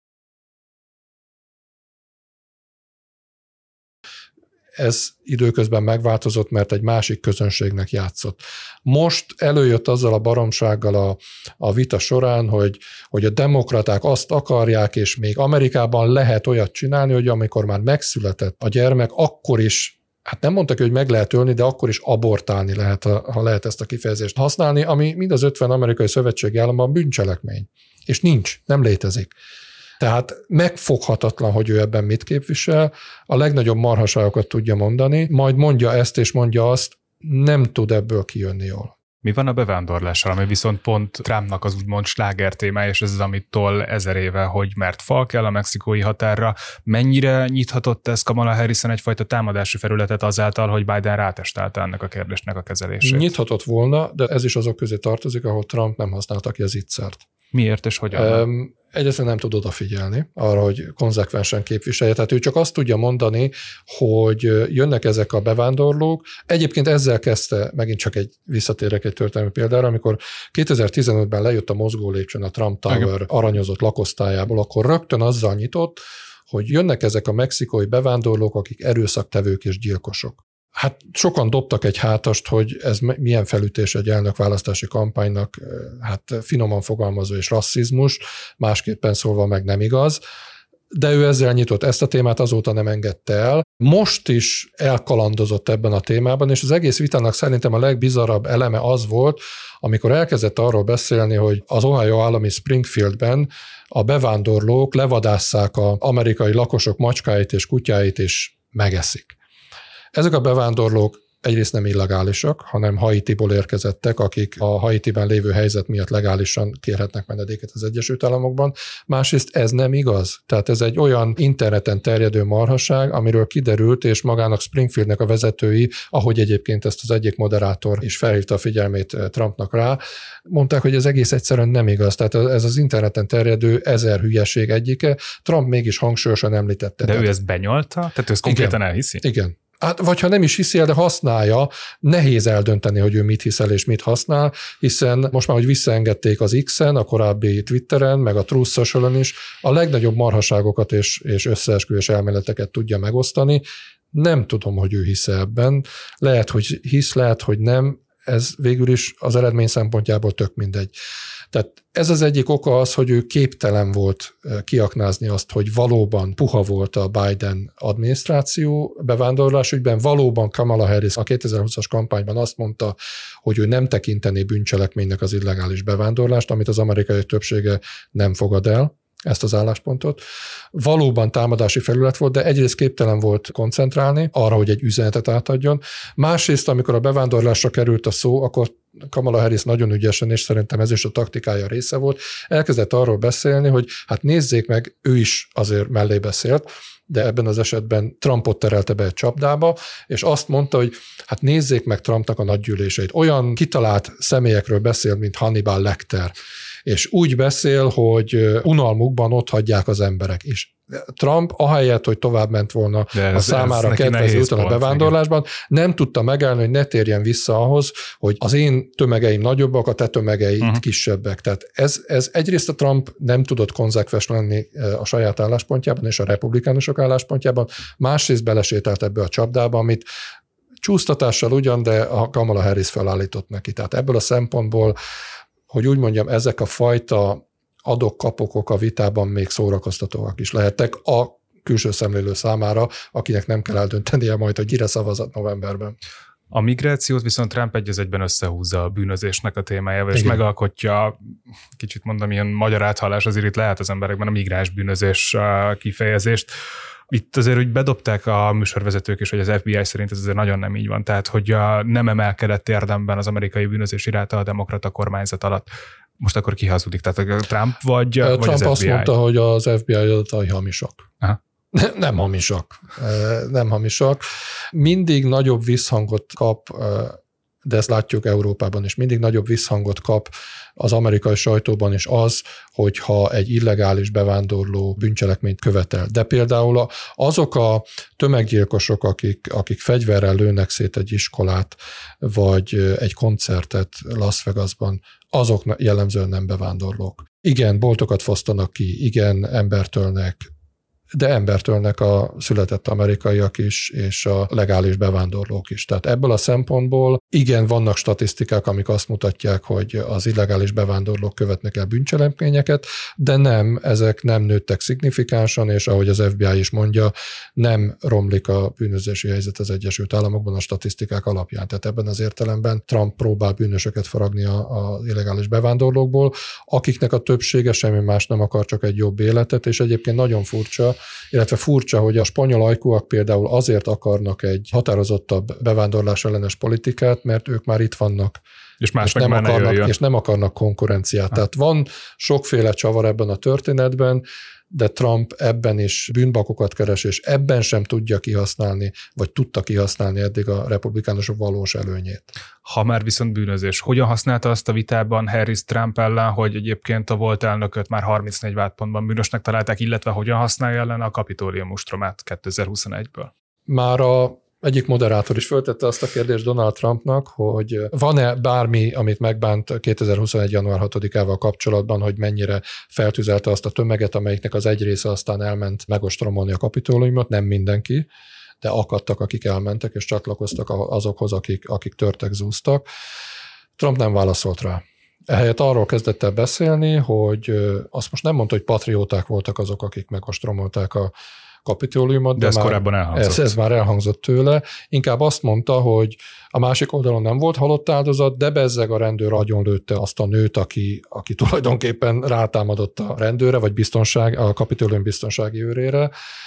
ez időközben megváltozott, mert egy másik közönségnek játszott. Most előjött azzal a baromsággal a vita során, hogy a demokraták azt akarják, és még Amerikában lehet olyat csinálni, hogy amikor már megszületett a gyermek, akkor is, hát nem mondtak, hogy meg lehet ölni, de akkor is abortálni lehet, ha lehet ezt a kifejezést használni, ami mind az 50 amerikai szövetségi államban bűncselekmény. És nincs, nem létezik. Tehát megfoghatatlan, hogy ő ebben mit képvisel, a legnagyobb marhaságokat tudja mondani, majd mondja ezt és mondja azt, nem tud ebből kijönni jól. Mi van a bevándorlással, ami viszont pont Trumpnak az úgymond sláger témája, és ez az, amitől 1000 éve, hogy mert fal kell a mexikói határra. Mennyire nyithatott ez Kamala Harrison egyfajta támadási felületet azáltal, hogy Biden rátestálta ennek a kérdésnek a kezelését? Nyithatott volna, de ez is azok közé tartozik, ahol Trump nem használta ki az ittszert. Miért és hogyan? Egyébként nem tud odafigyelni arra, hogy konzekvensen képviselje. Tehát ő csak azt tudja mondani, hogy jönnek ezek a bevándorlók. Egyébként ezzel kezdte, megint csak visszatérek egy történelmi példára, amikor 2015-ben lejött a mozgó lépcsőn a Trump Tower aranyozott lakosztályából, akkor rögtön azzal nyitott, hogy jönnek ezek a mexikói bevándorlók, akik erőszaktevők és gyilkosok. Hát sokan dobtak egy hátast, hogy ez milyen felütés egy elnökválasztási kampánynak, hát finoman fogalmazva és rasszizmus, másképpen szólva meg nem igaz, de ő ezzel nyitott. Ezt a témát azóta nem engedte el. Most is elkalandozott ebben a témában, és az egész vitának szerintem a legbizarabb eleme az volt, amikor elkezdett arról beszélni, hogy az Ohio állami Springfieldben a bevándorlók levadásszák az amerikai lakosok macskáit és kutyáit, és megeszik. Ezek a bevándorlók egyrészt nem illegálisak, hanem Haitiból érkezettek, akik a Haitiben lévő helyzet miatt legálisan kérhetnek menedéket az Egyesült Államokban. Másrészt ez nem igaz. Tehát ez egy olyan interneten terjedő marhaság, amiről kiderült, és magának Springfieldnek a vezetői, ahogy egyébként ezt az egyik moderátor is felhívta a figyelmét Trumpnak rá, mondták, hogy ez egész egyszerűen nem igaz. Tehát ez az interneten terjedő 1000 hülyeség egyike. Trump mégis hangsúlyosan említette. De ő ezt benyalta? Tehát ő ezt konkrétan elhiszi? Igen. Hát, vagy ha nem is hiszi el, de használja, nehéz eldönteni, hogy ő mit hiszel és mit használ, hiszen most már, hogy visszaengedték az X-en, a korábbi Twitteren, meg a Truth Social-on is, a legnagyobb marhaságokat és összeesküvés elméleteket tudja megosztani. Nem tudom, hogy ő hisz ebben. Lehet, hogy hisz, lehet, hogy nem. Ez végül is az eredmény szempontjából tök mindegy. Tehát ez az egyik oka az, hogy ő képtelen volt kiaknázni azt, hogy valóban puha volt a Biden adminisztráció bevándorlásügyben, valóban Kamala Harris a 2020-as kampányban azt mondta, hogy ő nem tekintené bűncselekménynek az illegális bevándorlást, amit az amerikai többsége nem fogad el, ezt az álláspontot. Valóban támadási felület volt, de egyrészt képtelen volt koncentrálni arra, hogy egy üzenetet átadjon. Másrészt, amikor a bevándorlásra került a szó, akkor Kamala Harris nagyon ügyesen, és szerintem ez is a taktikája része volt, elkezdett arról beszélni, hogy hát nézzék meg, ő is azért mellé beszélt, de ebben az esetben Trumpot terelte be egy csapdába, és azt mondta, hogy hát nézzék meg Trumpnak a nagygyűléseit. Olyan kitalált személyekről beszél, mint Hannibal Lecter, és úgy beszél, hogy unalmukban ott hagyják az emberek is. Trump ahelyett, hogy tovább ment volna a számára kedvező úton a bevándorlásban, nem tudta megállni, hogy ne térjen vissza ahhoz, hogy az én tömegeim nagyobbak, a te tömegeid kisebbek. Tehát ez egyrészt a Trump nem tudott konzekvens lenni a saját álláspontjában és a republikánusok álláspontjában, másrészt belesétált ebbe a csapdába, amit csúsztatással ugyan, de a Kamala Harris felállított neki. Tehát ebből a szempontból, hogy úgy mondjam, ezek a fajta adok-kapokok a vitában még szórakoztatóak is lehettek a külső szemlélő számára, akinek nem kell eldöntenie majd, hogy kire szavazat novemberben. A migrációt viszont Trump egy az egyben összehúzza a bűnözésnek a témájával, és megalkotja, kicsit mondom, ilyen magyar áthallás azért itt lehet az emberekben a migráns bűnözés kifejezést. Itt azért úgy bedobták a műsorvezetők is, hogy az FBI szerint ez azért nagyon nem így van. Tehát, hogy nem emelkedett érdemben az amerikai bűnözés iráta a demokrata kormányzat alatt. Most akkor ki hazudik? Tehát Trump vagy Trump az FBI? azt mondta, hogy az FBI adatai hamisak. Aha. Nem hamisak. Nem hamisak. Mindig nagyobb visszhangot kap, de ezt látjuk Európában is, mindig nagyobb visszhangot kap az amerikai sajtóban is az, hogyha egy illegális bevándorló bűncselekményt követel. De például azok a tömeggyilkosok, akik fegyverrel lőnek szét egy iskolát, vagy egy koncertet Las Vegasban, azok jellemzően nem bevándorlók. Igen, boltokat fosztanak ki, igen, embertölnek, de embertölnek a született amerikaiak is, és a legális bevándorlók is. Tehát ebből a szempontból igen, vannak statisztikák, amik azt mutatják, hogy az illegális bevándorlók követnek el bűncselekményeket, de nem, ezek nem nőttek szignifikánsan, és ahogy az FBI is mondja, nem romlik a bűnözési helyzet az Egyesült Államokban a statisztikák alapján. Tehát ebben az értelemben Trump próbál bűnösöket faragni az illegális bevándorlókból, akiknek a többsége semmi más nem akar, csak egy jobb életet, és egyébként nagyon furcsa, hogy a spanyol ajkúak például azért akarnak egy határozottabb bevándorlás ellenes politikát, mert ők már itt vannak, és nem akarnak konkurenciát. Tehát van sokféle csavar ebben a történetben, de Trump ebben is bűnbakokat keres, és ebben sem tudja kihasználni, vagy tudta kihasználni eddig a republikánusok valós előnyét. Ha már viszont bűnözés, hogyan használta azt a vitában Harris Trump ellen, hogy egyébként a volt elnököt már 34 vádpontban bűnösnek találták, illetve hogyan használja ellen a Kapitólium ostromát 2021-ből? Már egyik moderátor is föltette azt a kérdést Donald Trumpnak, hogy van-e bármi, amit megbánt 2021. január 6-ával kapcsolatban, hogy mennyire feltüzelte azt a tömeget, amelyiknek az egy része aztán elment megostromolni a Kapitóliumot, nem mindenki. de akadtak, akik elmentek, és csatlakoztak azokhoz, akik törtek, zúztak. Trump nem válaszolt rá. Ehelyett arról kezdett el beszélni, hogy azt most nem mondta, hogy patrióták voltak azok, akik megostromolták a Kapitoliumot. De ez korábban elhangzott. Ez már elhangzott tőle. Inkább azt mondta, hogy a másik oldalon nem volt halott áldozat, de bezzeg a rendőr agyonlőtte azt a nőt, aki tulajdonképpen rátámadott a rendőrre, vagy a Kapitolium biztonsági őrére,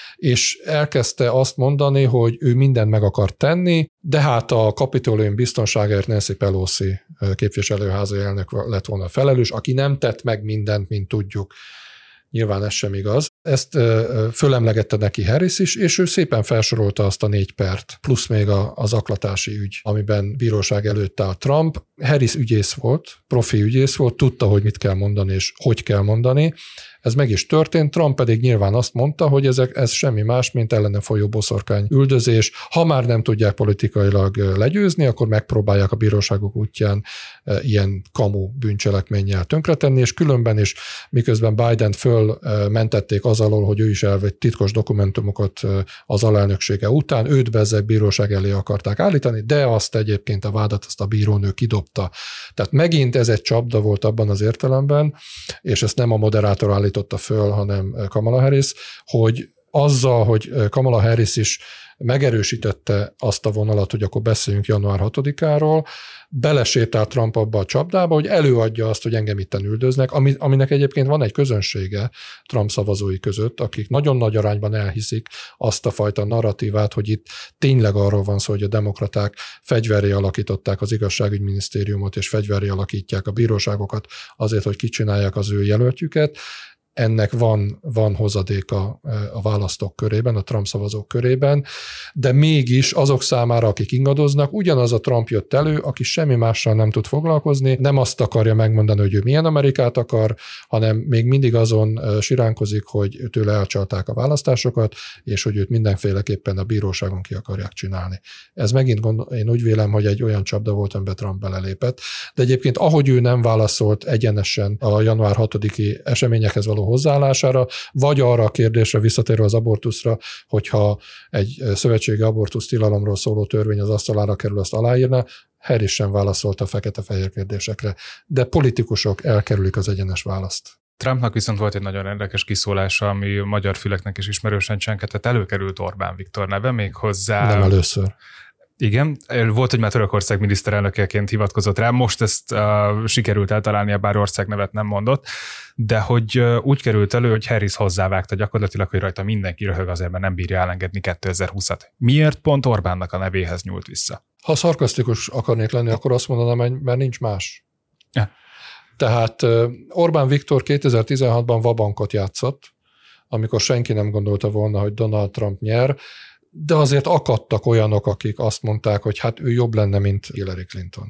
és elkezdte azt mondani, hogy ő mindent meg akar tenni, de hát a Kapitolium biztonságáért Nancy Pelosi képviselőházi elnök lett volna felelős, aki nem tett meg mindent, mint tudjuk. Nyilván ez sem igaz. Ezt fölemlegette neki Harris is, és ő szépen felsorolta azt a 4 pert, plusz még az zaklatási ügy, amiben bíróság előtt áll Trump. Harris ügyész volt, profi ügyész volt, tudta, hogy mit kell mondani és hogy kell mondani. Ez meg is történt, Trump pedig nyilván azt mondta, hogy ez semmi más, mint ellene folyó boszorkány üldözés. Ha már nem tudják politikailag legyőzni, akkor megpróbálják a bíróságok útján ilyen kamu bűncselekménnyel tönkretenni, és különben is, miközben Bident fölmentették az alól, hogy ő is elvett titkos dokumentumokat az alelnöksége után, őt bezzeg bíróság elé akarták állítani, de azt egyébként a vádat azt a bírónő kidobta. Tehát megint ez egy csapda volt abban az értelemben, és ezt nem a moderátor állította föl, hanem Kamala Harris, hogy azzal, hogy Kamala Harris is megerősítette azt a vonalat, hogy akkor beszéljünk január 6-áról, belesétált Trump abba a csapdába, hogy előadja azt, hogy engem itten üldöznek, aminek egyébként van egy közönsége Trump szavazói között, akik nagyon nagy arányban elhiszik azt a fajta narratívát, hogy itt tényleg arról van szó, hogy a demokraták fegyverré alakították az igazságügyminisztériumot, és fegyverré alakítják a bíróságokat azért, hogy kicsinálják az ő jelöltjüket. Ennek van hozadéka a választók körében, a Trump szavazók körében, de mégis azok számára, akik ingadoznak, ugyanaz a Trump jött elő, aki semmi mással nem tud foglalkozni, nem azt akarja megmondani, hogy ő milyen Amerikát akar, hanem még mindig azon siránkozik, hogy tőle elcsalták a választásokat, és hogy őt mindenféleképpen a bíróságon ki akarják csinálni. Ez megint én úgy vélem, hogy egy olyan csapda volt, amiben Trump belelépett, de egyébként ahogy ő nem válaszolt egyenesen a január 6-i eseményekhez való hozzáállására, vagy arra a kérdésre visszatérve az abortuszra, hogyha egy szövetségi abortusz tilalomról szóló törvény az asztalára kerül, azt aláírna, Harris sem válaszolt a fekete-fehér kérdésekre. De politikusok elkerülik az egyenes választ. Trumpnak viszont volt egy nagyon érdekes kiszólása, ami magyar füleknek is ismerősen csengedett, előkerült Orbán Viktor neve még hozzá. Nem először. Igen, volt, hogy már Törökország miniszterelnökeként hivatkozott rá, most ezt sikerült eltalálnia, bár országnevet nem mondott, de hogy úgy került elő, hogy Harris hozzávágta gyakorlatilag, hogy rajta mindenki röhög azért, mert nem bírja elengedni 2020-at. Miért pont Orbánnak a nevéhez nyúlt vissza? Ha szarkasztikus akarnék lenni, akkor azt mondanám, mert nincs más. Ja. Tehát Orbán Viktor 2016-ban vabankot játszott, amikor senki nem gondolta volna, hogy Donald Trump nyer, de azért akadtak olyanok, akik azt mondták, hogy hát ő jobb lenne, mint Hillary Clinton.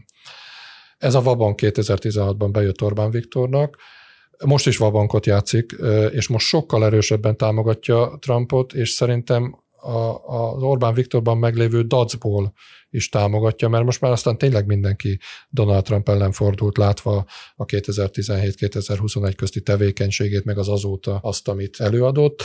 Ez a vabank 2016-ban bejött Orbán Viktornak, most is vabankot játszik, és most sokkal erősebben támogatja Trumpot, és szerintem az Orbán Viktorban meglévő dacból is támogatja, mert most már aztán tényleg mindenki Donald Trump ellen fordult, látva a 2017-2021 közti tevékenységét, meg az azóta azt, amit előadott.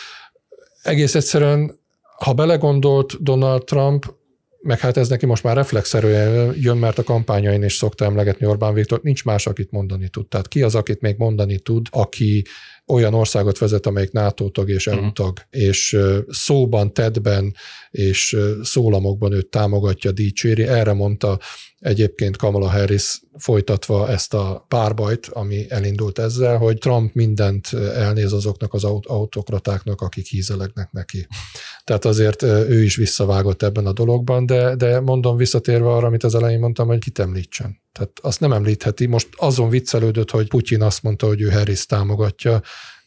Egész egyszerűen, ha belegondolt Donald Trump, meg hát ez neki most már reflexzerűen jön, mert a kampányain is szokta emlegetni Orbán Viktor, nincs más, akit mondani tud. Tehát ki az, akit még mondani tud, aki olyan országot vezet, amelyik NATO tag és EU tag, és szóban, tettben és szólamokban őt támogatja, dicséri. Erre mondta egyébként Kamala Harris folytatva ezt a párbajt, ami elindult ezzel, hogy Trump mindent elnéz azoknak az autokratáknak, akik hízelegnek neki. Tehát azért ő is visszavágott ebben a dologban, de mondom visszatérve arra, amit az elején mondtam, hogy kit említsen. Tehát azt nem említheti. Most azon viccelődött, hogy Putyin azt mondta, hogy ő Harris támogatja.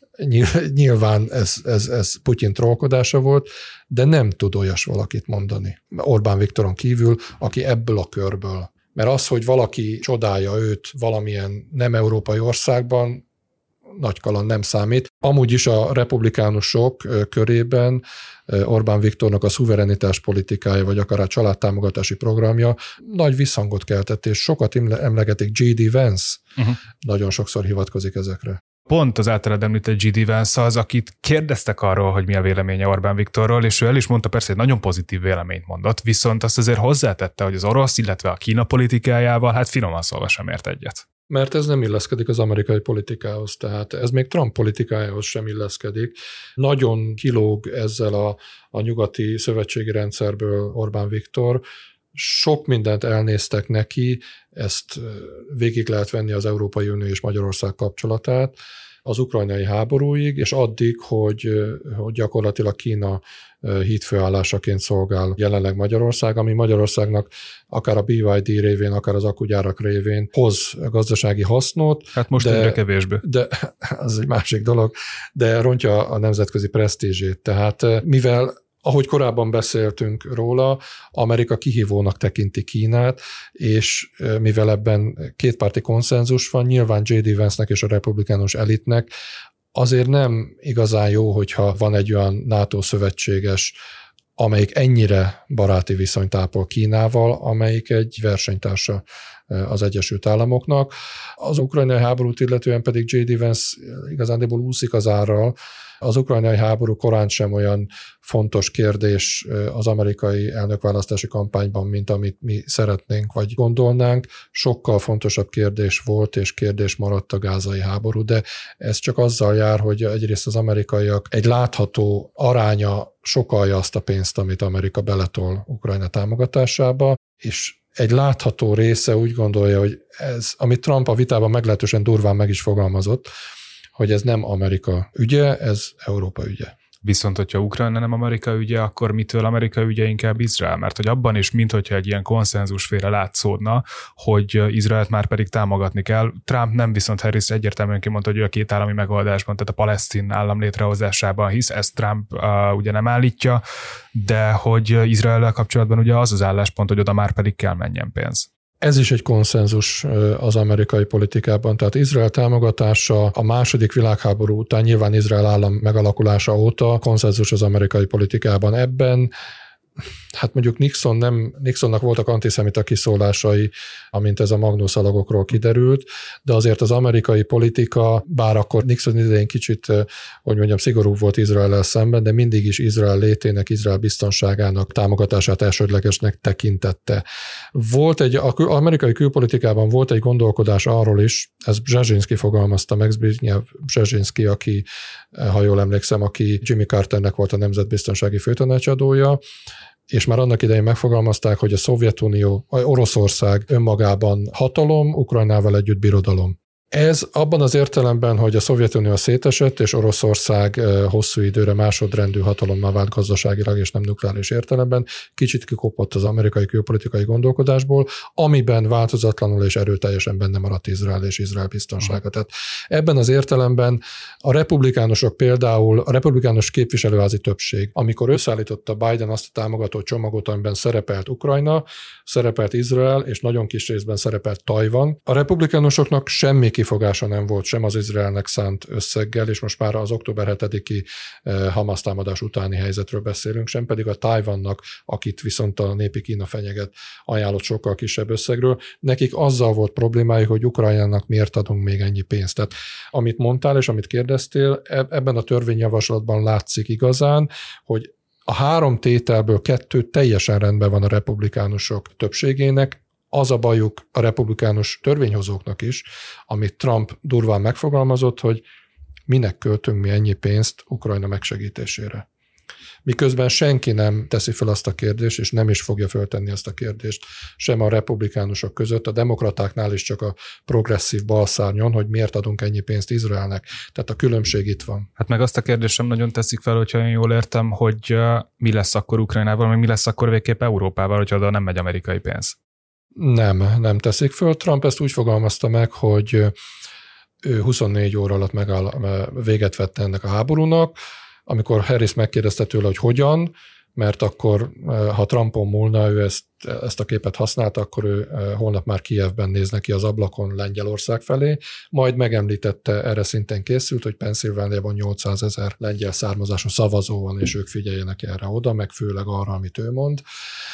Nyilván ez Putyin trollkodása volt, de nem tud olyas valakit mondani. Orbán Viktoron kívül, aki ebből a körből. Mert az, hogy valaki csodálja őt valamilyen nem európai országban, nagy kaland nem számít. Amúgy is a republikánusok körében Orbán Viktornak a szuverenitás politikája, vagy akár a családtámogatási programja nagy visszhangot keltett, és sokat emlegetik. J.D. Vance nagyon sokszor hivatkozik ezekre. Pont az általad említett J.D. Vance az, akit kérdeztek arról, hogy mi a véleménye Orbán Viktorról, és ő el is mondta, persze egy nagyon pozitív véleményt mondott, viszont azt azért hozzátette, hogy az orosz, illetve a Kína politikájával, hát finoman szólva sem ért egyet. Mert ez nem illeszkedik az amerikai politikához, tehát ez még Trump politikájához sem illeszkedik. Nagyon kilóg ezzel a nyugati szövetségi rendszerből Orbán Viktor. Sok mindent elnéztek neki, ezt végig lehet venni az Európai Unió és Magyarország kapcsolatát az ukrajnai háborúig, és addig, hogy gyakorlatilag Kína hídfőállásaként szolgál jelenleg Magyarország, ami Magyarországnak akár a BYD révén, akár az akkugyárak révén hoz gazdasági hasznot. Hát most egyre kevésbé. De az egy másik dolog, de rontja a nemzetközi presztízsét. Tehát mivel ahogy korábban beszéltünk róla, Amerika kihívónak tekinti Kínát, és mivel ebben kétpárti konszenzus van, nyilván J.D. Vance-nek és a republikánus elitnek azért nem igazán jó, hogyha van egy olyan NATO szövetséges, amelyik ennyire baráti viszonyt ápol Kínával, amelyik egy versenytársa az Egyesült Államoknak. Az ukrajnai háborút illetően pedig J.D. Vance igazándiból úszik az árral. Az ukrajnai háború korán sem olyan fontos kérdés az amerikai elnökválasztási kampányban, mint amit mi szeretnénk vagy gondolnánk. Sokkal fontosabb kérdés volt és kérdés maradt a gázai háború, de ez csak azzal jár, hogy egyrészt az amerikaiak egy látható aránya sokkalja azt a pénzt, amit Amerika beletol Ukrajna támogatásába, és egy látható része úgy gondolja, hogy ez, amit Trump a vitában meglehetősen durván meg is fogalmazott, hogy ez nem Amerika ügye, ez Európa ügye. Viszont, hogyha Ukrajna nem Amerika ügye, akkor mitől Amerika ügye inkább Izrael? Mert hogy abban is, minthogyha egy ilyen konszenzusféle látszódna, hogy Izraelt már pedig támogatni kell. Trump nem, viszont Harris egyértelműen kimondta, hogy ő a két állami megoldásban, tehát a palesztin állam létrehozásában hisz, ezt Trump ugye nem állítja, de hogy Izraellel kapcsolatban ugye az álláspont, hogy oda már pedig kell menjen pénz. Ez is egy konszenzus az amerikai politikában, tehát Izrael támogatása a második világháború után, nyilván Izrael állam megalakulása óta konszenzus az amerikai politikában ebben. Hát mondjuk Nixonnak voltak antiszemita kiszólásai, amint ez a magnuszalagokról kiderült, de azért az amerikai politika, bár akkor Nixon idején kicsit, hogy mondjam, szigorú volt Izraellel szemben, de mindig is Izrael létének, Izrael biztonságának támogatását elsődlegesnek tekintette. Az amerikai külpolitikában volt egy gondolkodás arról is, ez Brzezinski fogalmazta meg, Zbigniew Brzezinski, aki, ha jól emlékszem, aki Jimmy Carternek volt a nemzetbiztonsági főtanácsadója, és már annak idején megfogalmazták, hogy a Szovjetunió, Oroszország önmagában hatalom, Ukrajnával együtt birodalom. Ez abban az értelemben, hogy a Szovjetunió szétesett, és Oroszország hosszú időre másodrendű hatalommá vált gazdaságilag és nem nukleáris értelemben, kicsit kikopott az amerikai külpolitikai gondolkodásból, amiben változatlanul és erőteljesen benne maradt Izrael és Izrael biztonsága. Tehát ebben az értelemben a republikánusok például, a republikánus képviselőházi többség, amikor összeállította Biden azt a támogató csomagot, amiben szerepelt Ukrajna, szerepelt Izrael, és nagyon kis részben szerepelt Tajvan, a republikánusoknak semmi kifogása nem volt sem az Izraelnek szánt összeggel, és most már az október 7-i Hamas támadás utáni helyzetről beszélünk, sem pedig a Tajvannak, akit viszont a népi Kína fenyeget, ajánlott sokkal kisebb összegről. Nekik azzal volt problémájuk, hogy Ukrajnának miért adunk még ennyi pénzt. Tehát amit mondtál és amit kérdeztél, ebben a törvényjavaslatban látszik igazán, hogy a 3 tételből 2 teljesen rendben van a republikánusok többségének. Az a bajuk a republikánus törvényhozóknak is, amit Trump durván megfogalmazott, hogy minek költünk mi ennyi pénzt Ukrajna megsegítésére. Miközben senki nem teszi fel azt a kérdést, és nem is fogja föltenni azt a kérdést sem a republikánusok között, a demokratáknál is csak a progresszív balszárnyon, hogy miért adunk ennyi pénzt Izraelnek. Tehát a különbség itt van. Hát meg azt a kérdést sem nagyon teszik fel, hogyha én jól értem, hogy mi lesz akkor Ukrajnával, meg mi lesz akkor végképp Európával, hogyha oda nem megy amerikai pénz. Nem teszik föl. Trump ezt úgy fogalmazta meg, hogy ő 24 óra alatt véget vette ennek a háborúnak, amikor Harris megkérdezte tőle, hogy hogyan, mert akkor, ha Trumpon múlna, ő ezt a képet használta, akkor ő holnap már Kijevben néz neki az ablakon Lengyelország felé, majd megemlítette, erre szintén készült, hogy Pennsylvániában 800 000 lengyel származású szavazó van, és ők figyeljenek erre oda, meg főleg arra, amit ő mond.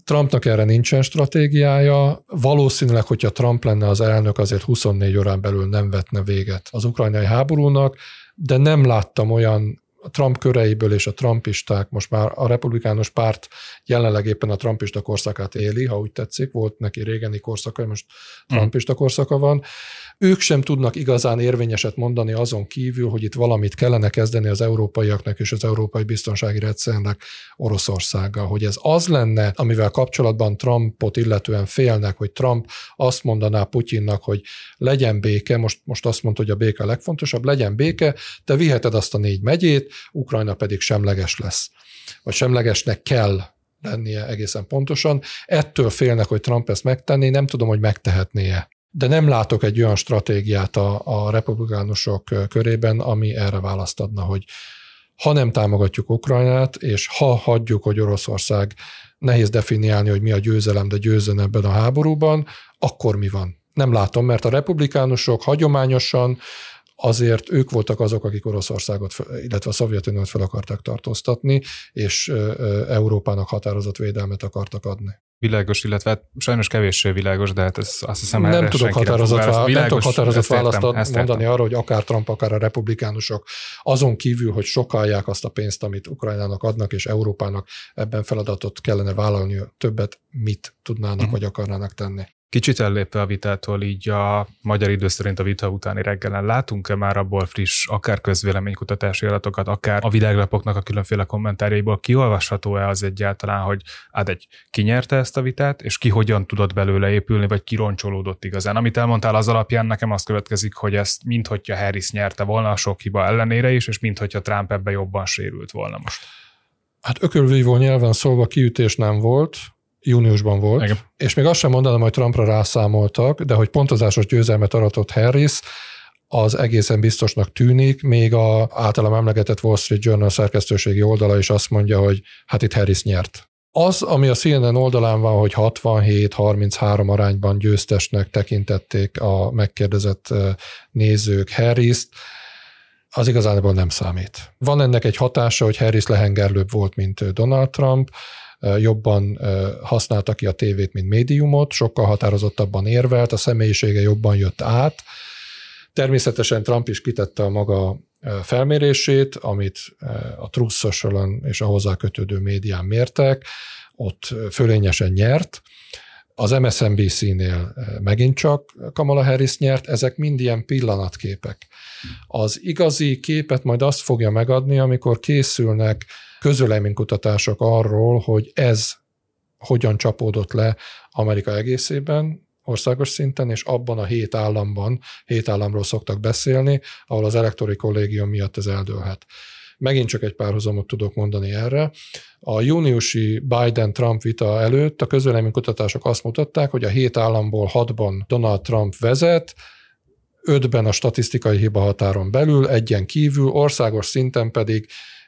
Trumpnak erre nincsen stratégiája. Valószínűleg, hogyha Trump lenne az elnök, azért 24 órán belül nem vetne véget az ukrajnai háborúnak, de nem láttam olyan a Trump köreiből és a trumpisták, most már a republikánus párt jelenleg éppen a trumpista korszakát éli, ha úgy tetszik, volt neki régeni korszaka, most trumpista korszaka van. Ők sem tudnak igazán érvényeset mondani azon kívül, hogy itt valamit kellene kezdeni az európaiaknak és az európai biztonsági rendszernek Oroszországgal. Hogy ez az lenne, amivel kapcsolatban Trumpot illetően félnek, hogy Trump azt mondaná Putyinnak, hogy legyen béke, most azt mondta, hogy a béke a legfontosabb, legyen béke, te viheted azt a 4 megyét, Ukrajna pedig semleges lesz. Vagy semlegesnek kell lennie egészen pontosan. Ettől félnek, hogy Trump ezt megtenné, nem tudom, hogy megtehetné-e. De nem látok egy olyan stratégiát a republikánusok körében, ami erre választ adna, hogy ha nem támogatjuk Ukrajnát, és ha hagyjuk, hogy Oroszország, nehéz definiálni, hogy mi a győzelem, de győzön ebben a háborúban, akkor mi van? Nem látom, mert a republikánusok hagyományosan azért ők voltak azok, akik Oroszországot, illetve a Szovjetuniót fel akarták tartóztatni, és Európának határozott védelmet akartak adni. Világos, illetve sajnos kevéssé világos, de hát ez azt hiszem nem tudok határozott választ mondani arra, hogy akár Trump, akár a republikánusok azon kívül, hogy sokálják azt a pénzt, amit Ukrajnának adnak, és Európának ebben feladatot kellene vállalni, többet mit tudnának vagy akarnának tenni. Kicsit ellépve a vitától, így a magyar idő szerint a vita utáni reggelen látunk-e már abból friss, akár közvéleménykutatási adatokat, akár a világlapoknak a különféle kommentárjaiból, kiolvasható-e az egyáltalán, hogy ki nyerte ezt a vitát, és ki hogyan tudott belőle épülni, vagy ki roncsolódott igazán. Amit elmondtál, az alapján nekem az következik, hogy ezt minthogyha Harris nyerte volna a sok hiba ellenére is, és minthogyha Trump ebbe jobban sérült volna most. Hát ökölvívó nyelven szólva kiütés nem volt, júniusban volt, igen. És még azt sem mondanám, hogy Trumpra rászámoltak, de hogy pontozásos győzelmet aratott Harris, az egészen biztosnak tűnik, még az általam emlegetett Wall Street Journal szerkesztőségi oldala is azt mondja, hogy hát itt Harris nyert. Az, ami a CNN oldalán van, hogy 67-33 arányban győztesnek tekintették a megkérdezett nézők Harrist, az igazából nem számít. Van ennek egy hatása, hogy Harris lehengerlőbb volt, mint Donald Trump, jobban használta ki a tévét, mint médiumot, sokkal határozottabban érvelt, a személyisége jobban jött át. Természetesen Trump is kitette a maga felmérését, amit a Truth Social-on és a hozzá kötődő médián mértek, ott fölényesen nyert. Az MSNBC-nél megint csak Kamala Harris nyert, ezek mind ilyen pillanatképek. Az igazi képet majd azt fogja megadni, amikor készülnek közvéleménykutatások arról, hogy ez hogyan csapódott le Amerika egészében, országos szinten, és abban a 7 államról szoktak beszélni, ahol az elektori kollégium miatt ez eldőlhet. Megint csak egy párhuzamot tudok mondani erre. A júniusi Biden-Trump vita előtt a közvéleménykutatások azt mutatták, hogy a 7 államból 6-ban Donald Trump vezet, 5-ben a statisztikai hiba határon belül, 1-en kívül, országos szinten pedig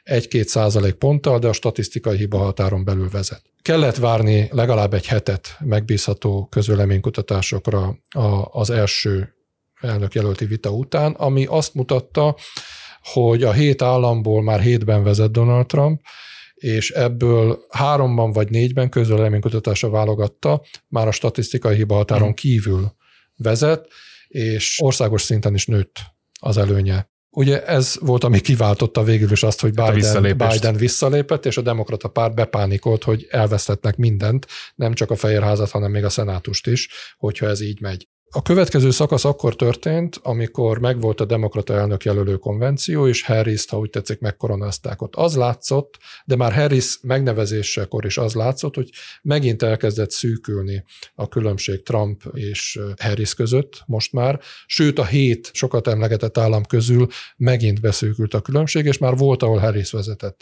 1-2% ponttal, de a statisztikai hiba határon belül vezet. Kellett várni legalább egy hetet megbízható közvéleménykutatásokra az első elnökjelölti vita után, ami azt mutatta, hogy a 7 államból már 7-ben vezet Donald Trump, és ebből 3-ban vagy 4-ben közvéleménykutatásra válogatta, már a statisztikai hiba határon kívül vezet, és országos szinten is nőtt az előnye. Ugye ez volt, ami kiváltotta végül is azt, hogy Biden visszalépett, és a demokrata párt bepánikolt, hogy elvesztetnek mindent, nem csak a Fehérházat, hanem még a szenátust is, hogyha ez így megy. A következő szakasz akkor történt, amikor megvolt a demokrata elnökjelölő konvenció, és Harrist, ha úgy tetszik, megkoronázták ott. Az látszott, de már Harris megnevezésekor is az látszott, hogy megint elkezdett szűkülni a különbség Trump és Harris között most már, sőt a 7 sokat emlegetett állam közül megint beszűkült a különbség, és már volt, ahol Harris vezetett.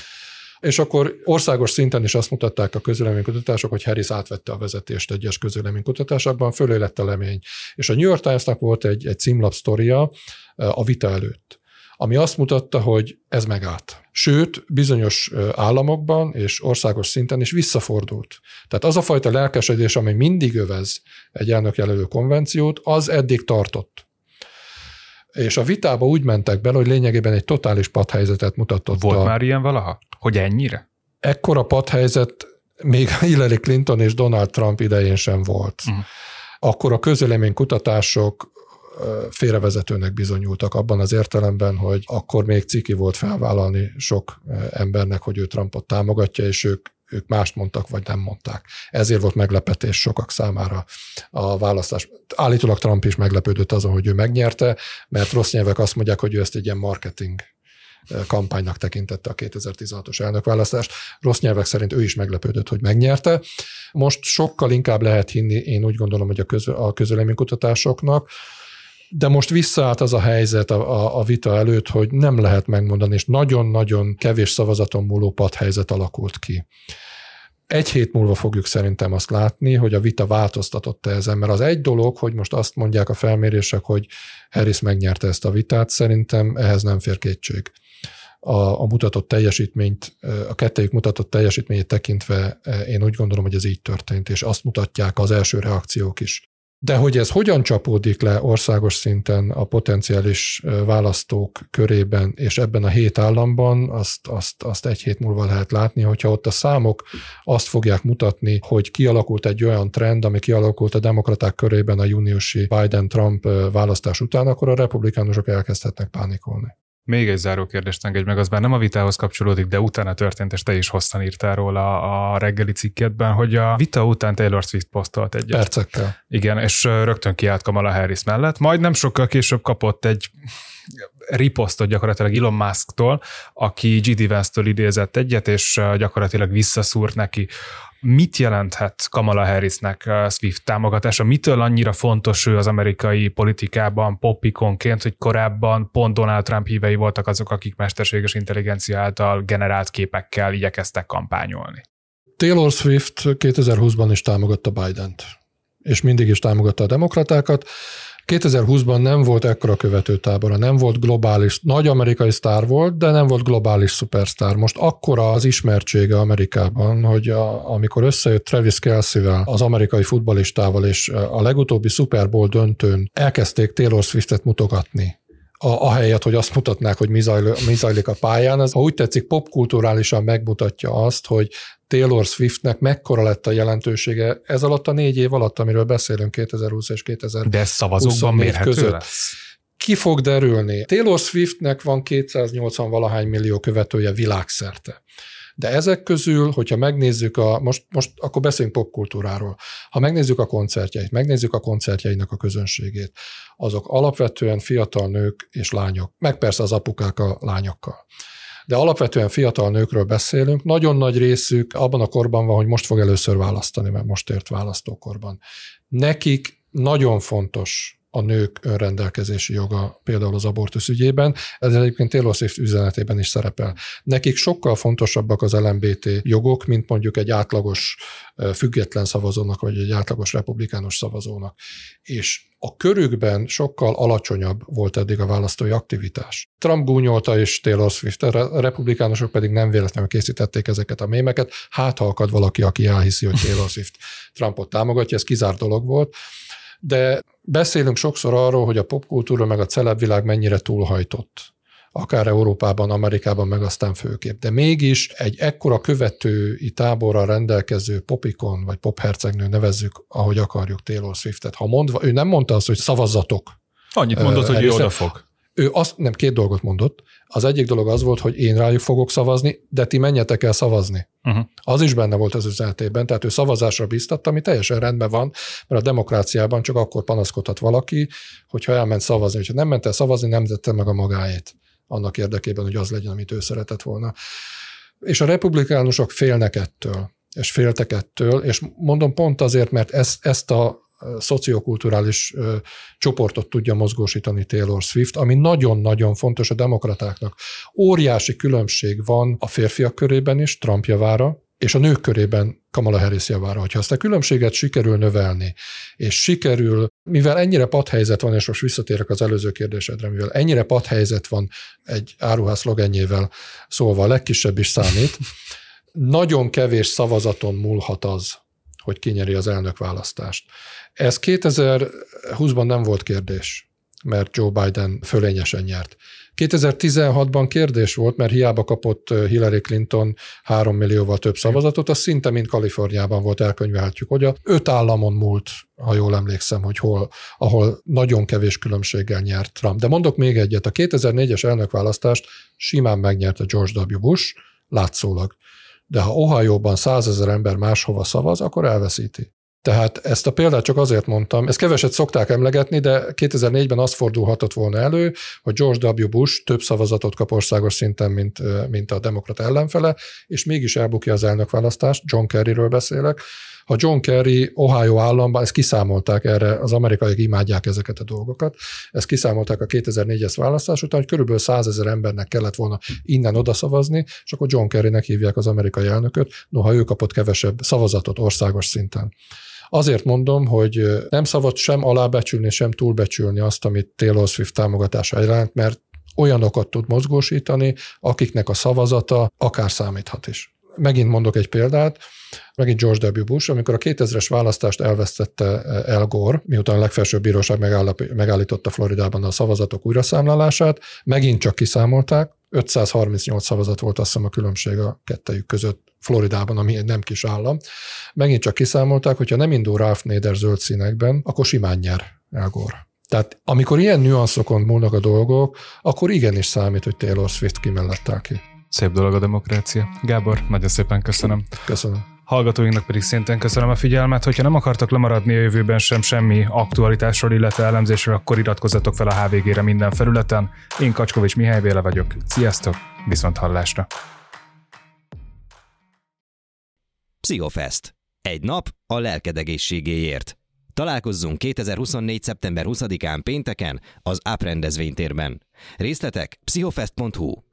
És akkor országos szinten is azt mutatták a közvéleménykutatások, hogy Harris átvette a vezetést egyes közvéleménykutatásokban, fölé lett a lemény. És a New York Timesnak volt egy címlap sztoria a vita előtt, ami azt mutatta, hogy ez megállt. Sőt, bizonyos államokban és országos szinten is visszafordult. Tehát az a fajta lelkesedés, ami mindig övez egy elnökjelölő konvenciót, az eddig tartott. És a vitába úgy mentek bele, hogy lényegében egy totális padhelyzetet mutatott. Volt már ilyen valaha? Hogy ennyire? Ekkora padhelyzet még Hillary Clinton és Donald Trump idején sem volt. Akkor a közvéleménykutatások félrevezetőnek bizonyultak abban az értelemben, hogy akkor még ciki volt felvállalni sok embernek, hogy ő Trumpot támogatja, és ők mást mondtak, vagy nem mondták. Ezért volt meglepetés sokak számára a választás. Állítólag Trump is meglepődött azon, hogy ő megnyerte, mert rossz nyelvek azt mondják, hogy ő ezt egy ilyen marketing kampánynak tekintette a 2016-os elnökválasztást. Rossz nyelvek szerint ő is meglepődött, hogy megnyerte. Most sokkal inkább lehet hinni, én úgy gondolom, hogy a közvéleménykutatásoknak, de most visszaállt az a helyzet a vita előtt, hogy nem lehet megmondani, és nagyon-nagyon kevés szavazaton múló padhelyzet alakult ki. Egy hét múlva fogjuk szerintem azt látni, hogy a vita változtatott ezen, mert az egy dolog, hogy most azt mondják a felmérések, hogy Harris megnyerte ezt a vitát, szerintem ehhez nem fér kétség. A mutatott teljesítményt, a kettejük mutatott teljesítményét tekintve én úgy gondolom, hogy ez így történt, és azt mutatják az első reakciók is. De hogy ez hogyan csapódik le országos szinten a potenciális választók körében, és ebben a 7 államban, azt egy hét múlva lehet látni, hogyha ott a számok azt fogják mutatni, hogy kialakult egy olyan trend, ami kialakult a demokraták körében a júniusi Biden-Trump választás után, akkor a republikánusok elkezdhetnek pánikolni. Még egy záró kérdést engedj meg, az már nem a vitához kapcsolódik, de utána történt, és te is hosszan írtál róla a reggeli cikkedben, hogy a vita után Taylor Swift posztolt egyet. Percekkel. Igen, és rögtön kiállt Kamala Harris mellett, majd nem sokkal később kapott egy riposztot gyakorlatilag Elon Musktól, aki J.D. Vance-től idézett egyet, és gyakorlatilag visszaszúrt neki. Mit jelenthet Kamala Harrisnek Swift támogatása? Mitől annyira fontos ő az amerikai politikában pop-ikonként, hogy korábban pont Donald Trump hívei voltak azok, akik mesterséges intelligencia által generált képekkel igyekeztek kampányolni? Taylor Swift 2020-ban is támogatta Bident, és mindig is támogatta a demokratákat. 2020-ban nem volt ekkora követőtábora, nem volt globális, nagy amerikai sztár volt, de nem volt globális szupersztár. Most akkora az ismertsége Amerikában, hogy amikor összejött Travis Kelce-vel, az amerikai futballistával, és a legutóbbi Super Bowl döntőn elkezdték Taylor Swiftet mutogatni, ahelyett, hogy azt mutatnák, hogy mi zajlik a pályán, az, ha úgy tetszik, popkulturálisan megmutatja azt, hogy Taylor Swiftnek mekkora lett a jelentősége ez alatt a 4 év alatt, amiről beszélünk 2020 és 2024 között. Ki fog derülni? Taylor Swiftnek van 280 valahány millió követője világszerte. De ezek közül, hogyha megnézzük most akkor beszéljünk popkultúráról. Ha megnézzük a koncertjeit, megnézzük a koncertjeinek a közönségét, azok alapvetően fiatal nők és lányok, meg persze az apukák a lányokkal. De alapvetően fiatal nőkről beszélünk, nagyon nagy részük abban a korban van, hogy most fog először választani, mert most ért választókorban. Nekik nagyon fontos a nők önrendelkezési joga, például az abortusz ügyében, ez egyébként Taylor Swift üzenetében is szerepel. Nekik sokkal fontosabbak az LMBT jogok, mint mondjuk egy átlagos független szavazónak, vagy egy átlagos republikánus szavazónak. És a körükben sokkal alacsonyabb volt eddig a választói aktivitás. Trump gúnyolta és Taylor Swift, a republikánusok pedig nem véletlenül készítették ezeket a mémeket, hát ha akad valaki, aki elhiszi, hogy Taylor Swift Trumpot támogatja, ez kizárt dolog volt. De beszélünk sokszor arról, hogy a popkultúra meg a celebvilág mennyire túlhajtott. Akár Európában, Amerikában, meg aztán főképp. De mégis egy ekkora követői táborral rendelkező popikon, vagy pophercegnő, nevezzük, ahogy akarjuk Taylor Swiftet. Ha mondva, ő nem mondta azt, hogy szavazzatok. Annyit mondott, hogy ő odafog. Ő azt nem, 2 dolgot mondott. Az egyik dolog az volt, hogy én rájuk fogok szavazni, de ti menjetek el szavazni. Az is benne volt az üzenetében, tehát ő szavazásra biztatta, ami teljesen rendben van, mert a demokráciában csak akkor panaszkodhat valaki, hogyha elment szavazni. Ha nem ment el szavazni, nem tette meg a magáét annak érdekében, hogy az legyen, amit ő szeretett volna. És a republikánusok félnek ettől, és féltek ettől, és mondom pont azért, mert ezt a szociokulturális csoportot tudja mozgósítani Taylor Swift, ami nagyon-nagyon fontos a demokratáknak. Óriási különbség van a férfiak körében is, Trump javára, és a nők körében Kamala Harris javára. Hogyha ezt a különbséget sikerül növelni, és sikerül, mivel ennyire padhelyzet van, és most visszatérek az előző kérdésedre, mivel ennyire padhelyzet van egy áruház szlogenjével szólva, a legkisebb is számít, nagyon kevés szavazaton múlhat az, hogy kinyeri az elnökválasztást. Ez 2020-ban nem volt kérdés, mert Joe Biden fölényesen nyert. 2016-ban kérdés volt, mert hiába kapott Hillary Clinton 3 millióval több szavazatot, az szinte mind Kaliforniában volt, elkönyvelhetjük, hogy 5 államon múlt, ha jól emlékszem, hogy ahol nagyon kevés különbséggel nyert Trump. De mondok még egyet, a 2004-es elnökválasztást simán megnyerte George W. Bush, látszólag. De ha Ohioban 100 000 ember máshova szavaz, akkor elveszíti. Tehát ezt a példát csak azért mondtam, ezt keveset szokták emlegetni, de 2004-ben az fordulhatott volna elő, hogy George W. Bush több szavazatot kap országos szinten, mint a demokrata ellenfele, és mégis elbukja az elnökválasztást, John Kerryről beszélek. Ha John Kerry Ohio államban, ezt kiszámolták erre, az amerikaiak imádják ezeket a dolgokat, ezt kiszámolták a 2004-es választás után, hogy körülbelül 100 000 embernek kellett volna innen oda szavazni, és akkor John Kerrynek hívják az amerikai elnököt, noha ő kapott kevesebb szavazatot országos szinten. Azért mondom, hogy nem szabad sem alábecsülni, sem túlbecsülni azt, amit Taylor Swift támogatása jelent, mert olyanokat tud mozgósítani, akiknek a szavazata akár számíthat is. Megint mondok egy példát, megint George W. Bush, amikor a 2000-es választást elvesztette Al Gore, miután a legfelsőbb bíróság megállította Floridában a szavazatok újraszámlálását, megint csak kiszámolták, 538 szavazat volt azt hiszem a különbség a kettejük között Floridában, ami egy nem kis állam. Megint csak kiszámolták, hogyha nem indul Ralph Nader zöld színekben, akkor simán nyer Al Gore. Tehát amikor ilyen nüanszokon múlnak a dolgok, akkor igenis számít, hogy Taylor Swift ki mellett áll ki. Szép dolog a demokrácia. Gábor, nagyon szépen köszönöm. Köszönöm. Hallgatóinknak pedig szintén köszönöm a figyelmet, hogyha nem akartak lemaradni a jövőben sem semmi aktualitásról, illetve elemzésről, akkor iratkozzatok fel a HVG-re minden felületen. Én Kacskovics Mihály Béla vagyok. Sziasztok, viszont hallásra! Pszichofest. Egy nap a lelked egészségéért. Találkozzunk 2024. szeptember 20-án pénteken az Up rendezvénytérben. Részletek pszichofest.hu.